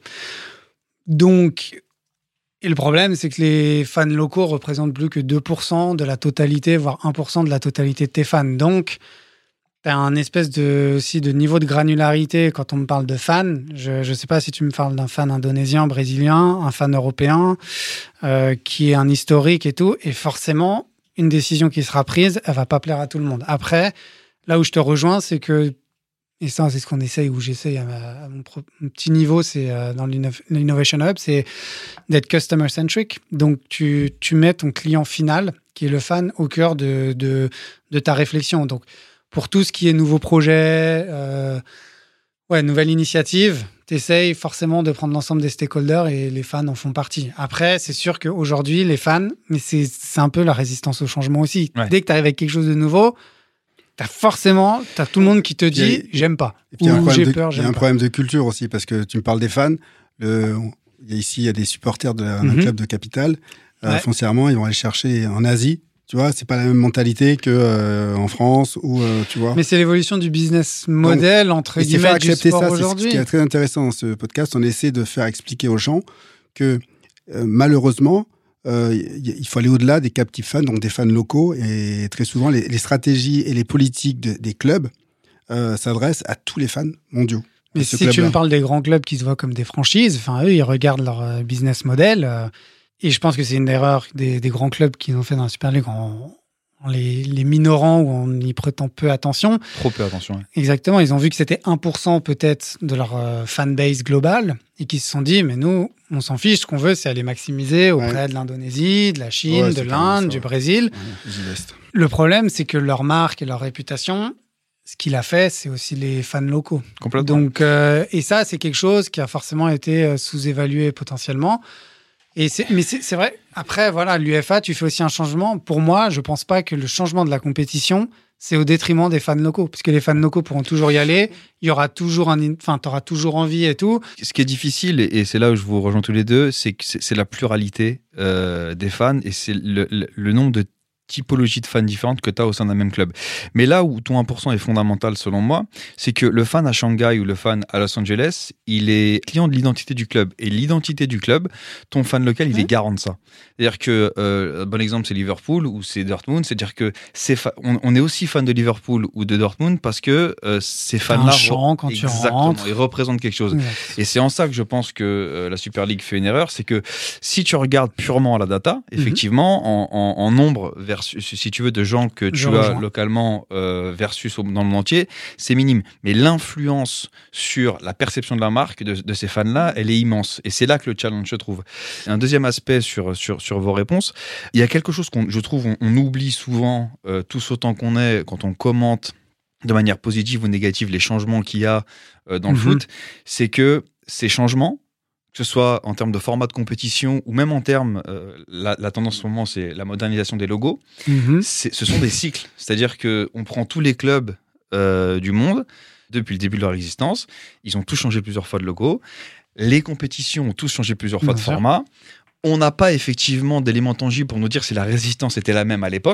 Donc, et le problème, c'est que les fans locaux représentent plus que deux pour cent de la totalité, voire un pour cent de la totalité de tes fans. Donc, t'as un espèce de, aussi de niveau de granularité quand on me parle de fans. Je ne sais pas si tu me parles d'un fan indonésien, brésilien, un fan européen, euh, qui est un historique et tout. Et forcément, une décision qui sera prise, elle va pas plaire à tout le monde. Après, là où je te rejoins, c'est que, et ça, c'est ce qu'on essaye, ou j'essaye à, ma, à mon, pro, mon petit niveau, c'est euh, dans l'Innovation Hub, c'est d'être customer-centric. Donc, tu, tu mets ton client final, qui est le fan, au cœur de, de, de ta réflexion. Donc, pour tout ce qui est nouveau projet, euh, ouais, nouvelle initiative, tu essayes forcément de prendre l'ensemble des stakeholders et les fans en font partie. Après, c'est sûr qu'aujourd'hui, les fans, mais c'est, c'est un peu la résistance au changement aussi. Ouais. Dès que tu arrives avec quelque chose de nouveau, tu as forcément t'as tout le monde qui te dit « j'aime pas » ou « j'ai peur, j'aime pas ». Il y a un problème de culture aussi, parce que tu me parles des fans. Le, il y a ici, il y a des supporters d'un mm-hmm. club de capitale. Euh, ouais. Foncièrement, ils vont aller chercher en Asie. Tu vois, c'est pas la même mentalité que euh, en France ou euh, tu vois. Mais c'est l'évolution du business model. Donc, entre guillemets faire accepter du sport ça, aujourd'hui. C'est ce qui est très intéressant dans ce podcast. On essaie de faire expliquer aux gens que euh, malheureusement, euh, il faut aller au-delà des captive fans, donc des fans locaux, et très souvent les, les stratégies et les politiques de, des clubs euh, s'adressent à tous les fans mondiaux. Mais si tu me parles des grands clubs qui se voient comme des franchises, enfin eux, ils regardent leur business model. Euh, Et je pense que c'est une erreur des, des grands clubs qu'ils ont fait dans la Super League en, en les, les minorant ou en y prêtant peu attention. Trop peu attention. Ouais. Exactement. Ils ont vu que c'était un pour cent peut-être de leur euh, fanbase globale et qu'ils se sont dit, mais nous, on s'en fiche. Ce qu'on veut, c'est aller maximiser auprès ouais. de l'Indonésie, de la Chine, ouais, de l'Inde, du Brésil. Ouais, le problème, c'est que leur marque et leur réputation, ce qu'il a fait, c'est aussi les fans locaux. Complètement. Donc, euh, et ça, c'est quelque chose qui a forcément été sous-évalué potentiellement. Et c'est, mais c'est, c'est vrai, après, voilà, l'U F A, tu fais aussi un changement. Pour moi, je ne pense pas que le changement de la compétition, c'est au détriment des fans locaux. Puisque les fans locaux pourront toujours y aller. Il y aura toujours un, enfin, tu auras toujours envie et tout. Ce qui est difficile, et c'est là où je vous rejoins tous les deux, c'est que c'est, c'est la pluralité euh, des fans et c'est le, le, le nombre de typologie de fans différentes que tu as au sein d'un même club. Mais là où ton un pour cent est fondamental selon moi, c'est que le fan à Shanghai ou le fan à Los Angeles, il est client de l'identité du club. Et l'identité du club, ton fan local, il mmh. est garant de ça. C'est-à-dire que, euh, un bon exemple, c'est Liverpool ou c'est Dortmund. C'est-à-dire que c'est fa- on, on est aussi fan de Liverpool ou de Dortmund parce que euh, ces fans-là re- quand exactement, tu ils représentent quelque chose. Mmh. Et c'est en ça que je pense que euh, la Super League fait une erreur, c'est que si tu regardes purement à la data, effectivement, mmh. en, en, en nombre vers si tu veux, de gens que tu Je as rejoins. localement euh, versus au, dans le monde entier, c'est minime. Mais l'influence sur la perception de la marque de, de ces fans-là, elle est immense. Et c'est là que le challenge se trouve. Un deuxième aspect sur, sur, sur vos réponses, il y a quelque chose qu'on, je trouve, on, on oublie souvent, euh, tous autant qu'on est, quand on commente de manière positive ou négative les changements qu'il y a euh, dans mm-hmm. le foot, c'est que ces changements, que ce soit en termes de format de compétition ou même en termes, euh, la, la tendance en ce moment, c'est la modernisation des logos. Mmh. C'est, ce sont des cycles. C'est-à-dire qu'on prend tous les clubs euh, du monde, depuis le début de leur existence, ils ont tous changé plusieurs fois de logo. Les compétitions ont tous changé plusieurs fois Bien de sûr. format. On n'a pas effectivement d'éléments tangibles pour nous dire si la résistance était la même à l'époque.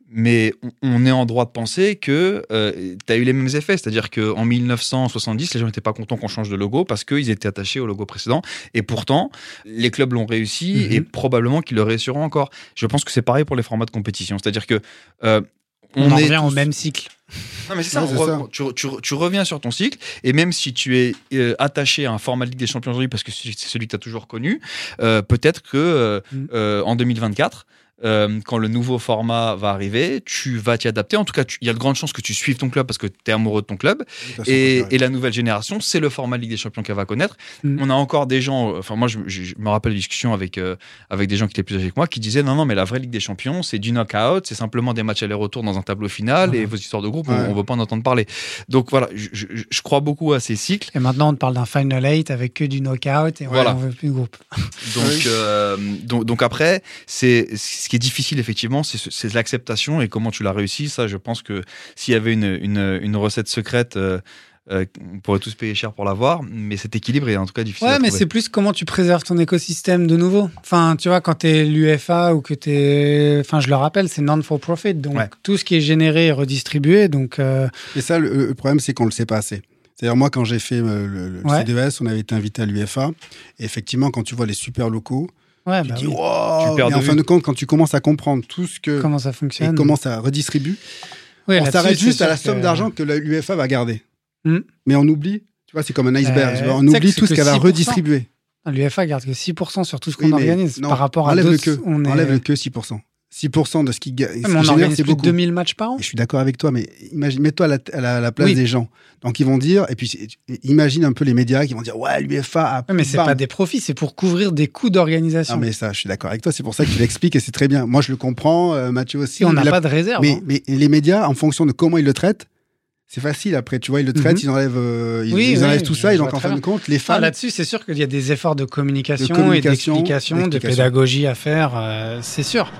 Mais on est en droit de penser que euh, tu as eu les mêmes effets. C'est-à-dire qu'en dix-neuf cent soixante-dix, les gens n'étaient pas contents qu'on change de logo parce qu'ils étaient attachés au logo précédent. Et pourtant, les clubs l'ont réussi mm-hmm. et probablement qu'ils le réussiront encore. Je pense que c'est pareil pour les formats de compétition. C'est-à-dire que euh, on, on en revient tous... au même cycle. Non, mais c'est ça, ouais, c'est ça. Tu, tu, tu reviens sur ton cycle, et même si tu es euh, attaché à un format de Ligue des Champions aujourd'hui, parce que c'est celui que tu as toujours connu, euh, peut-être que euh, mm. euh, en deux mille vingt-quatre, Euh, quand le nouveau format va arriver, tu vas t'y adapter. En tout cas, il y a de grandes chances que tu suives ton club parce que tu es amoureux de ton club. Et, et la nouvelle génération, c'est le format Ligue des Champions qu'elle va connaître. Mm. On a encore des gens, enfin moi je, je, je me rappelle des discussions avec, euh, avec des gens qui étaient plus âgés que moi qui disaient non, non, mais la vraie Ligue des Champions, c'est du knockout, c'est simplement des matchs aller-retour dans un tableau final mm. et vos histoires de groupe, ouais. on ne veut pas en entendre parler. Donc voilà, je, je, je crois beaucoup à ces cycles. Et maintenant, on te parle d'un Final eight avec que du knockout et voilà. on ne veut plus de groupe. Donc, oui. euh, donc, donc après, c'est, ce qui est difficile effectivement, C'est, c'est l'acceptation et comment tu l'as réussi. Ça, je pense que s'il y avait une, une, une recette secrète, euh, euh, on pourrait tous payer cher pour l'avoir, mais cet équilibre est en tout cas difficile ouais, à trouver. Ouais, mais c'est plus comment tu préserves ton écosystème de nouveau. Enfin, tu vois, quand tu es l'U F A ou que tu es... Enfin, je le rappelle, c'est non-for-profit, donc ouais. tout ce qui est généré est redistribué. Donc, euh... Et ça, le, le problème, c'est qu'on ne le sait pas assez. C'est-à-dire, moi, quand j'ai fait le, le ouais. C D E S, on avait été invité à l'U F A, et effectivement, quand tu vois les super locaux, Ouais, tu bah dis, oui. wow, tu perds mais en fin de compte, quand tu commences à comprendre tout ce que. Comment ça fonctionne. Et comment ça redistribue, oui, on s'arrête juste à la somme que... d'argent que l'U F A va garder. Mm. Mais on oublie, tu vois, c'est comme un iceberg. Euh, on oublie tout ce qu'elle va redistribuer. L'U F A garde que six pour cent sur tout ce qu'on oui, organise non, par rapport à enlève d'autres. Le que, on est... Enlève le que six pour cent. six pour cent de ce qui, ga... ouais, ce mais qui on génère, organise c'est plus beaucoup. de deux mille matchs par an. Et je suis d'accord avec toi, mais imagine, mets-toi à la, à la, à la place oui. des gens. Donc ils vont dire, et puis imagine un peu les médias qui vont dire, ouais, l'U F A a. Ouais, mais c'est bam. Pas des profits, c'est pour couvrir des coûts d'organisation. Non, mais ça, je suis d'accord avec toi. C'est pour ça que tu l'expliques et c'est très bien. Moi, je le comprends, euh, Mathieu aussi. Et on n'a la... pas de réserve. Mais, hein. mais les médias, en fonction de comment ils le traitent, c'est facile après, tu vois, ils le traitent, mm-hmm. ils enlèvent, euh, ils, oui, ils enlèvent oui, tout ça, et donc en fin de compte, les fans. Ah, là-dessus, c'est sûr qu'il y a des efforts de communication, de communication et d'explication, d'explication, de pédagogie à faire, euh, c'est sûr.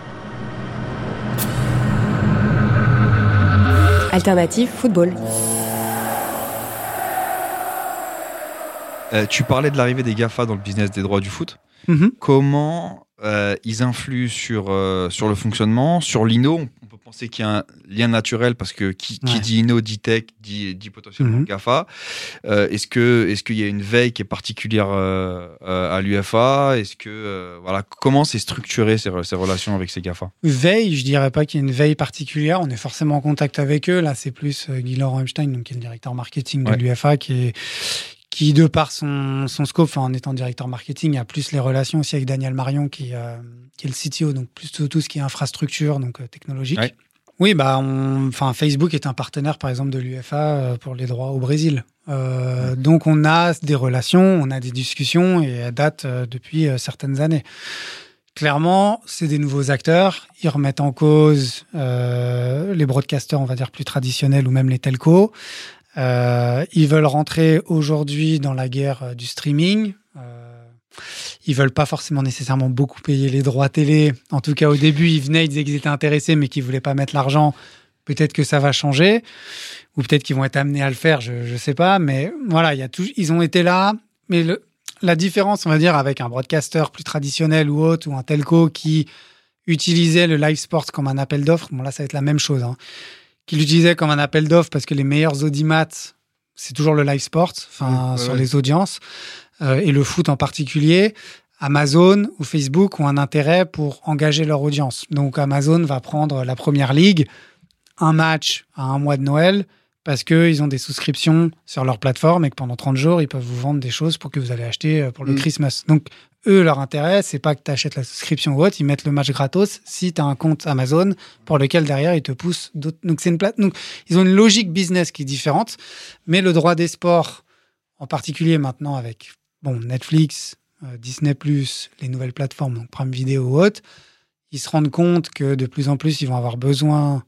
Alternative football. Euh, tu parlais de l'arrivée des GAFA dans le business des droits du foot. Mm-hmm. Comment euh, ils influent sur, euh, sur le fonctionnement, sur l'I N O? On peut penser qu'il y a un lien naturel parce que qui, qui ouais. dit I N O dit tech, dit, dit potentiellement mm-hmm. GAFA. Euh, est-ce que, est-ce qu'il y a une veille qui est particulière euh, euh, à l'U F A? Est-ce que, euh, voilà, comment c'est structuré ces, ces relations avec ces GAFA? Veille, je dirais pas qu'il y a une veille particulière. On est forcément en contact avec eux. Là, c'est plus euh, Guy-Laurent Epstein, donc qui est le directeur marketing de ouais. l'U F A, qui est qui, de par son, son scope, en étant directeur marketing, a plus les relations aussi avec Daniel Marion, qui, euh, qui est le C T O, donc plus tout, tout ce qui est infrastructure, donc euh, technologique. Ouais. Oui, bah, on, Facebook est un partenaire, par exemple, de l'U F A euh, pour les droits au Brésil. Euh, ouais. Donc, on a des relations, on a des discussions, et elles datent euh, depuis euh, certaines années. Clairement, c'est des nouveaux acteurs. Ils remettent en cause euh, les broadcasters, on va dire, plus traditionnels, ou même les telcos. Euh, ils veulent rentrer aujourd'hui dans la guerre euh, du streaming. Euh, ils veulent pas forcément nécessairement beaucoup payer les droits télé. En tout cas, au début, ils venaient, ils disaient qu'ils étaient intéressés, mais qu'ils voulaient pas mettre l'argent. Peut-être que ça va changer, ou peut-être qu'ils vont être amenés à le faire. Je, je sais pas, mais voilà, il y a tout. Ils ont été là, mais le, la différence, on va dire, avec un broadcaster plus traditionnel ou autre, ou un telco qui utilisait le live sport comme un appel d'offres. Bon, là, ça va être la même chose. Hein. Qui l'utilisait comme un appel d'offres parce que les meilleurs audimats, c'est toujours le live sport, enfin mmh, sur ouais. les audiences, euh, et le foot en particulier. Amazon ou Facebook ont un intérêt pour engager leur audience. Donc Amazon va prendre la Première Ligue, un match à un mois de Noël, parce qu'ils ont des souscriptions sur leur plateforme et que pendant trente jours, ils peuvent vous vendre des choses pour que vous allez acheter pour le mmh. Christmas. Donc eux, leur intérêt, c'est pas que tu achètes la souscription ou autre, ils mettent le match gratos si tu as un compte Amazon pour lequel derrière ils te poussent d'autres. Donc c'est une plate. Donc ils ont une logique business qui est différente, mais le droit des sports, en particulier maintenant avec bon Netflix, euh, Disney plus, les nouvelles plateformes, donc Prime Video ou autres, ils se rendent compte que de plus en plus ils vont avoir besoin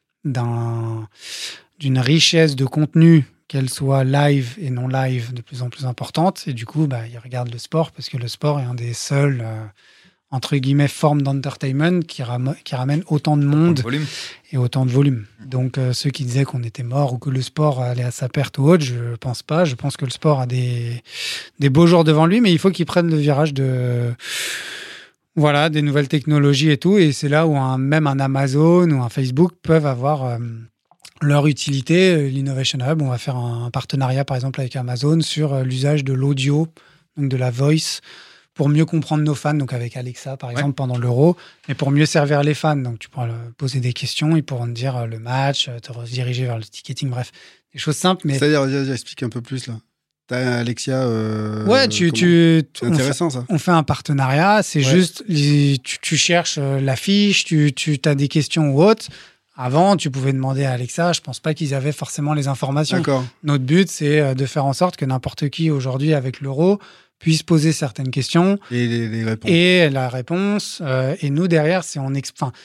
d'un d'une richesse de contenu, qu'elle soit live et non live, de plus en plus importante. Et du coup, bah, ils regardent le sport parce que le sport est un des seuls, euh, entre guillemets, formes d'entertainment qui, ram- qui ramène autant de monde autant de et autant de volume. Donc, euh, ceux qui disaient qu'on était mort ou que le sport allait à sa perte ou autre, je ne pense pas. Je pense que le sport a des, des beaux jours devant lui, mais il faut qu'il prenne le virage de... Voilà, des nouvelles technologies et tout. Et c'est là où un, même un Amazon ou un Facebook peuvent avoir euh, leur utilité. L'Innovation Hub, on va faire un, un partenariat, par exemple, avec Amazon sur euh, l'usage de l'audio, donc de la voice, pour mieux comprendre nos fans, donc avec Alexa, par exemple, ouais. pendant l'Euro, mais pour mieux servir les fans. Donc, tu pourras poser des questions, ils pourront te dire euh, le match, te rediriger vers le ticketing, bref, des choses simples. Mais... C'est-à-dire, explique un peu plus, là. T'as Alexia. Euh, ouais, tu, tu, c'est intéressant, on fait, ça. On fait un partenariat. C'est ouais. juste, tu, tu cherches l'affiche, tu, tu as des questions ou autres. Avant, tu pouvais demander à Alexa. Je pense pas qu'ils avaient forcément les informations. D'accord. Notre but, c'est de faire en sorte que n'importe qui aujourd'hui avec l'Euro puisse poser certaines questions et les, les réponses. Et la réponse. Euh, et nous derrière, c'est en exp... enfin,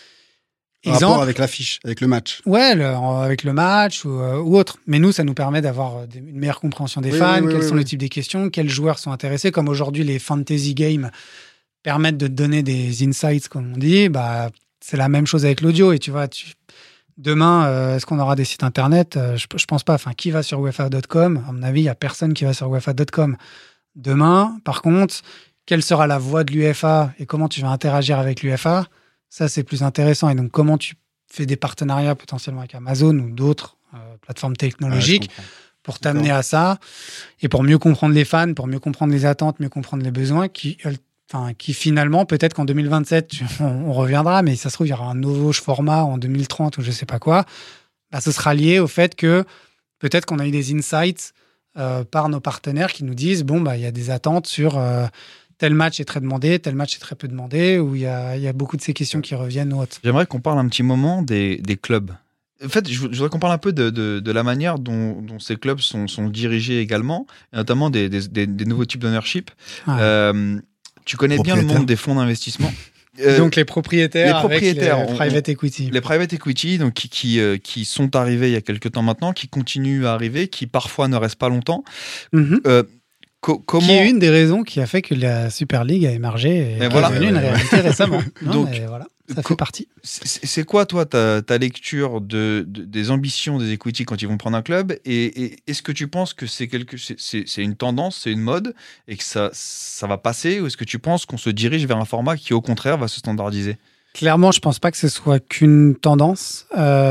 en exemple, rapport avec l'affiche, avec le match. Ouais, le, avec le match ou, euh, ou autre. Mais nous, ça nous permet d'avoir des, une meilleure compréhension des oui, fans, oui, oui, quels oui, sont oui. les types des questions, quels joueurs sont intéressés. Comme aujourd'hui, les fantasy games permettent de te donner des insights, comme on dit. Bah, c'est la même chose avec l'audio. Et tu vois, tu... demain, euh, est-ce qu'on aura des sites internet ? euh, je, je pense pas. Enfin, qui va sur UEFA point com ? À mon avis, il y a personne qui va sur UEFA point com. Demain, par contre, quelle sera la voix de l'U F A et comment tu vas interagir avec l'U F A ? Ça, c'est plus intéressant. Et donc, comment tu fais des partenariats potentiellement avec Amazon ou d'autres euh, plateformes technologiques ah, pour t'amener D'accord. à ça et pour mieux comprendre les fans, pour mieux comprendre les attentes, mieux comprendre les besoins qui, euh, enfin, qui finalement, peut-être qu'en deux mille vingt-sept, tu, on, on reviendra, mais ça se trouve, il y aura un nouveau format en deux mille trente ou je ne sais pas quoi. Bah, ce sera lié au fait que peut-être qu'on a eu des insights euh, par nos partenaires qui nous disent bon, bah, il y a des attentes sur... Euh, tel match est très demandé, tel match est très peu demandé, où il y a, il y a beaucoup de ces questions qui reviennent ou autres. J'aimerais qu'on parle un petit moment des, des clubs. En fait, je voudrais qu'on parle un peu de, de, de la manière dont, dont ces clubs sont, sont dirigés également, et notamment des, des, des, des nouveaux types d'ownership. Ah. Euh, tu connais bien le monde des fonds d'investissement. Euh, donc les propriétaires, les propriétaires avec les on, private equity. Les private equity, donc qui, qui, euh, qui sont arrivés il y a quelques temps maintenant, qui continuent à arriver, qui parfois ne restent pas longtemps. Mm-hmm. Euh, Co- comment... Qui est une des raisons qui a fait que la Super League a émergé et, et voilà. est devenue une réalité récemment. Non, Donc, mais voilà, ça fait partie. C'est, c'est quoi, toi, ta, ta lecture de, de, des ambitions des equity quand ils vont prendre un club et, et est-ce que tu penses que c'est, quelque, c'est, c'est, c'est une tendance, c'est une mode et que ça, ça va passer ou est-ce que tu penses qu'on se dirige vers un format qui, au contraire, va se standardiser ? Clairement, je ne pense pas que ce soit qu'une tendance.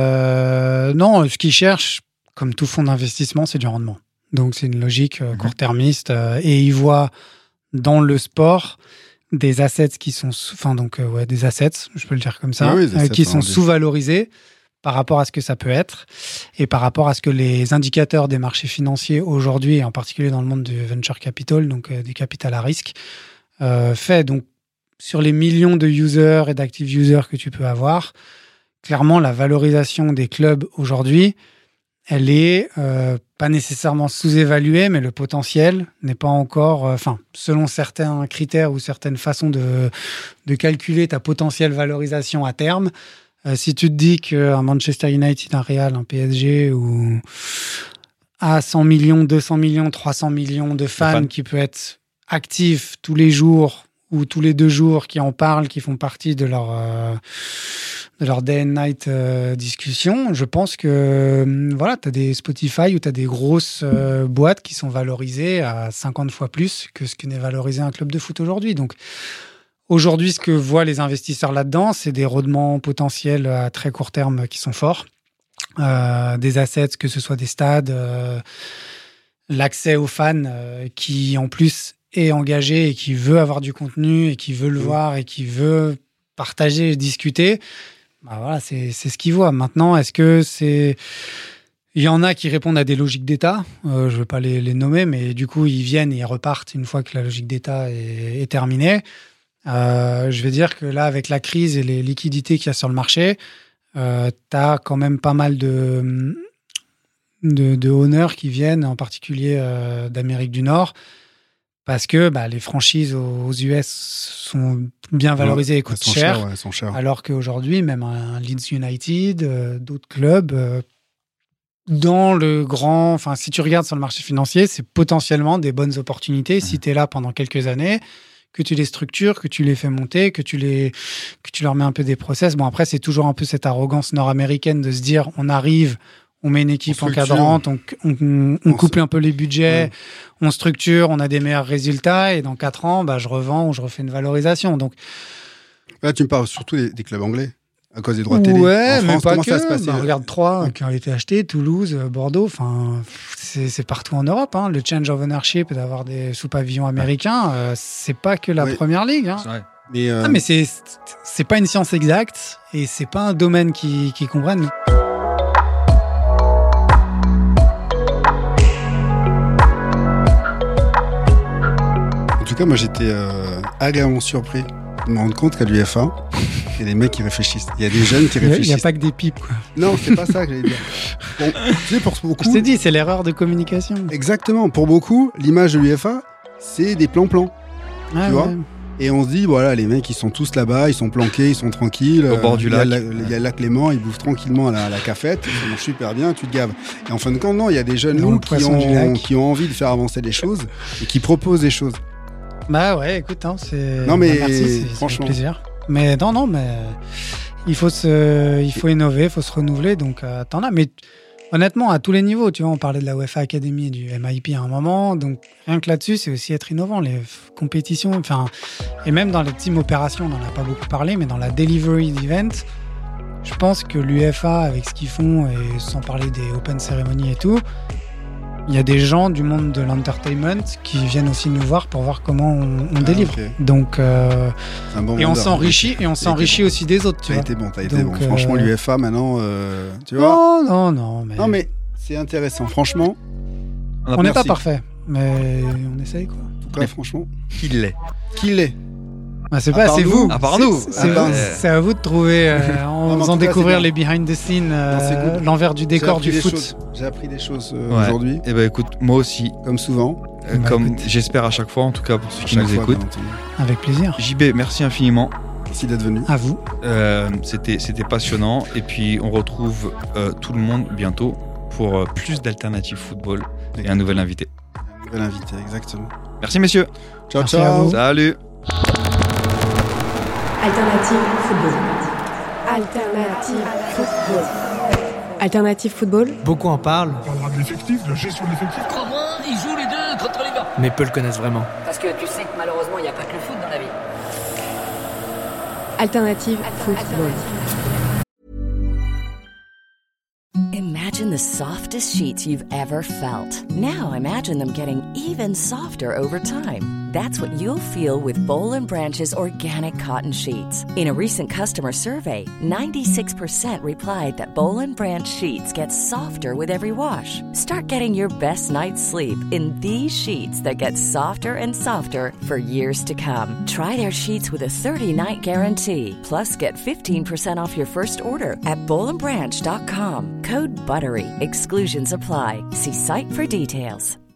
Euh, non, ce qu'ils cherchent, comme tout fonds d'investissement, c'est du rendement. Donc, c'est une logique euh, court-termiste euh, et ils voient dans le sport des assets qui sont, sous, enfin, donc, euh, ouais, des assets, je peux le dire comme ça, oui, oui, euh, qui sont sous-valorisés par rapport à ce que ça peut être et par rapport à ce que les indicateurs des marchés financiers aujourd'hui, et en particulier dans le monde du venture capital, donc euh, du capital à risque, euh, fait. Donc, sur les millions de users et d'active users que tu peux avoir, clairement, la valorisation des clubs aujourd'hui, elle est euh, pas nécessairement sous-évaluée, mais le potentiel n'est pas encore... Enfin, euh, selon certains critères ou certaines façons de, de calculer ta potentielle valorisation à terme, euh, si tu te dis qu'un Manchester United, un Real, un P S G ou à cent millions, deux cents millions, trois cents millions de fans, fans qui peut être actif tous les jours ou tous les deux jours, qui en parlent, qui font partie de leur... Euh, de leur day and night euh, discussion, je pense que euh, voilà, tu as des Spotify ou tu as des grosses euh, boîtes qui sont valorisées à cinquante fois plus que ce que n'est valorisé un club de foot aujourd'hui. Donc aujourd'hui, ce que voient les investisseurs là-dedans, c'est des rendements potentiels à très court terme qui sont forts, euh, des assets, que ce soit des stades, euh, l'accès aux fans euh, qui en plus est engagé et qui veut avoir du contenu et qui veut le mmh. voir et qui veut partager et discuter. Bah voilà, c'est, c'est ce qu'ils voient. Maintenant, est-ce que c'est... Il y en a qui répondent à des logiques d'État, euh, je ne vais pas les, les nommer, mais du coup, ils viennent et ils repartent une fois que la logique d'État est, est terminée. Euh, je vais dire que là, avec la crise et les liquidités qu'il y a sur le marché, euh, tu as quand même pas mal de, de, de honneurs qui viennent, en particulier euh, d'Amérique du Nord, parce que bah, les franchises aux U S sont bien valorisées et coûtent cher, chères, ouais, sont chères. Alors qu'aujourd'hui, même un Leeds United, euh, d'autres clubs, euh, dans le grand... Enfin, si tu regardes sur le marché financier, c'est potentiellement des bonnes opportunités mmh. si tu es là pendant quelques années, que tu les structures, que tu les fais monter, que tu, les, que tu leur mets un peu des process. Bon, après, c'est toujours un peu cette arrogance nord-américaine de se dire, on arrive... On met une équipe encadrante, on, on, on, on couple un peu les budgets, ouais. on structure, on a des meilleurs résultats et dans quatre ans, bah, je revends ou je refais une valorisation. Donc, Là, tu me parles surtout des, des clubs anglais, à cause des droits télé. Ouais, en mais France, pas comment que. ça se passe Bah, regarde Troyes ouais. qui ont été achetés, Toulouse, Bordeaux. Enfin, c'est, c'est partout en Europe. Hein. Le change of ownership, d'avoir des sous-pavillons américains, euh, c'est pas que la oui. première ligue. Hein. Ouais. Mais, euh... ah, mais c'est c'est pas une science exacte et c'est pas un domaine qui qui comprenne. En tout cas, moi, j'étais euh, agréablement surpris de me rendre compte qu'à l'U E F A, il y a des mecs qui réfléchissent. Il y a des jeunes qui réfléchissent. Il n'y a pas que des pipes, quoi. Non, c'est pas ça que j'allais dire. Bon, tu sais, pour beaucoup... Je t'ai dit, c'est l'erreur de communication. Exactement. Pour beaucoup, l'image de l'U E F A, c'est des plans-plans. Ah, tu ouais. vois ? Et on se dit, voilà, les mecs, ils sont tous là-bas, ils sont planqués, ils sont tranquilles. Au bord du il y a lac. la- Il y a le lac Léman, ils bouffent tranquillement à la, à la cafette, ça marche super bien, tu te gaves. Et en fin de compte, non, il y a des jeunes Dans loups le qui poisson du ont, lac. qui ont envie de faire avancer les choses et qui proposent des choses. Bah ouais, écoute, hein, c'est. Non, mais bah, merci, c'est, c'est franchement. avec plaisir. Mais non, non, mais euh, il faut se, il faut innover, il faut se renouveler. Donc, euh, t'en as. Mais honnêtement, à tous les niveaux, tu vois, on parlait de la UEFA Academy et du M I P à un moment. Donc, rien que là-dessus, c'est aussi être innovant. Les f- compétitions, enfin, et même dans les team opérations, on n'en a pas beaucoup parlé, mais dans la delivery d'event, je pense que l'UEFA, avec ce qu'ils font, et sans parler des open ceremonies et tout, il y a des gens du monde de l'entertainment qui viennent aussi nous voir pour voir comment on, on Ah, délivre. ok. Donc, euh, C'est un bon et on vendeur. s'enrichit, et on s'enrichit aussi des autres, tu T'as vois. été bon, t'as été Donc, bon. Franchement, euh, l'U E F A, maintenant, euh, tu vois. Non, non, non, mais, Non, mais c'est intéressant, franchement. On a on n'est pas merci. parfait, mais on essaye, quoi. En tout cas, franchement, qu'il l'est. qui l'est. Bah, c'est À pas, part c'est nous. vous. À part nous. C'est, À part- c'est- c'est à vous de trouver, euh, en Non, mais en faisant tout cas, découvrir c'est les behind the scenes, euh, Non, c'est cool. l'envers du J'ai décor appris du des foot. choses. J'ai appris des choses euh, Ouais. aujourd'hui, Et ben écoute, moi aussi, comme souvent. euh, Bah, comme écoute. j'espère à chaque fois, en tout cas pour ceux À qui chaque nous fois, écoutent. bien entendu. Avec plaisir. J B, merci infiniment. Merci d'être venu. À vous. Euh, c'était, c'était passionnant. Et puis on retrouve euh, tout le monde bientôt pour euh, plus d'alternatives football et un nouvel invité. Nouvel invité, exactement. Merci messieurs. Ciao, Merci à ciao. vous. Salut. Alternative football. Alternative football. Alternative football. Beaucoup en parlent, On parlera de l'effectif, de la gestion de l'effectif. Crois-moi, ils jouent les deux contre les gars. mais peu le connaissent vraiment. Parce que tu sais que malheureusement, il n'y a pas que le foot dans la vie. Alternative football. Imagine the softest sheets you've ever felt. Now imagine them getting even softer over time. That's what you'll feel with Bowl and Branch's organic cotton sheets. In a recent customer survey, ninety-six percent replied that Bowl and Branch sheets get softer with every wash. Start getting your best night's sleep in these sheets that get softer and softer for years to come. Try their sheets with a thirty-night guarantee. Plus, get fifteen percent off your first order at bowl and branch dot com. Code BUTTERY. Exclusions apply. See site for details.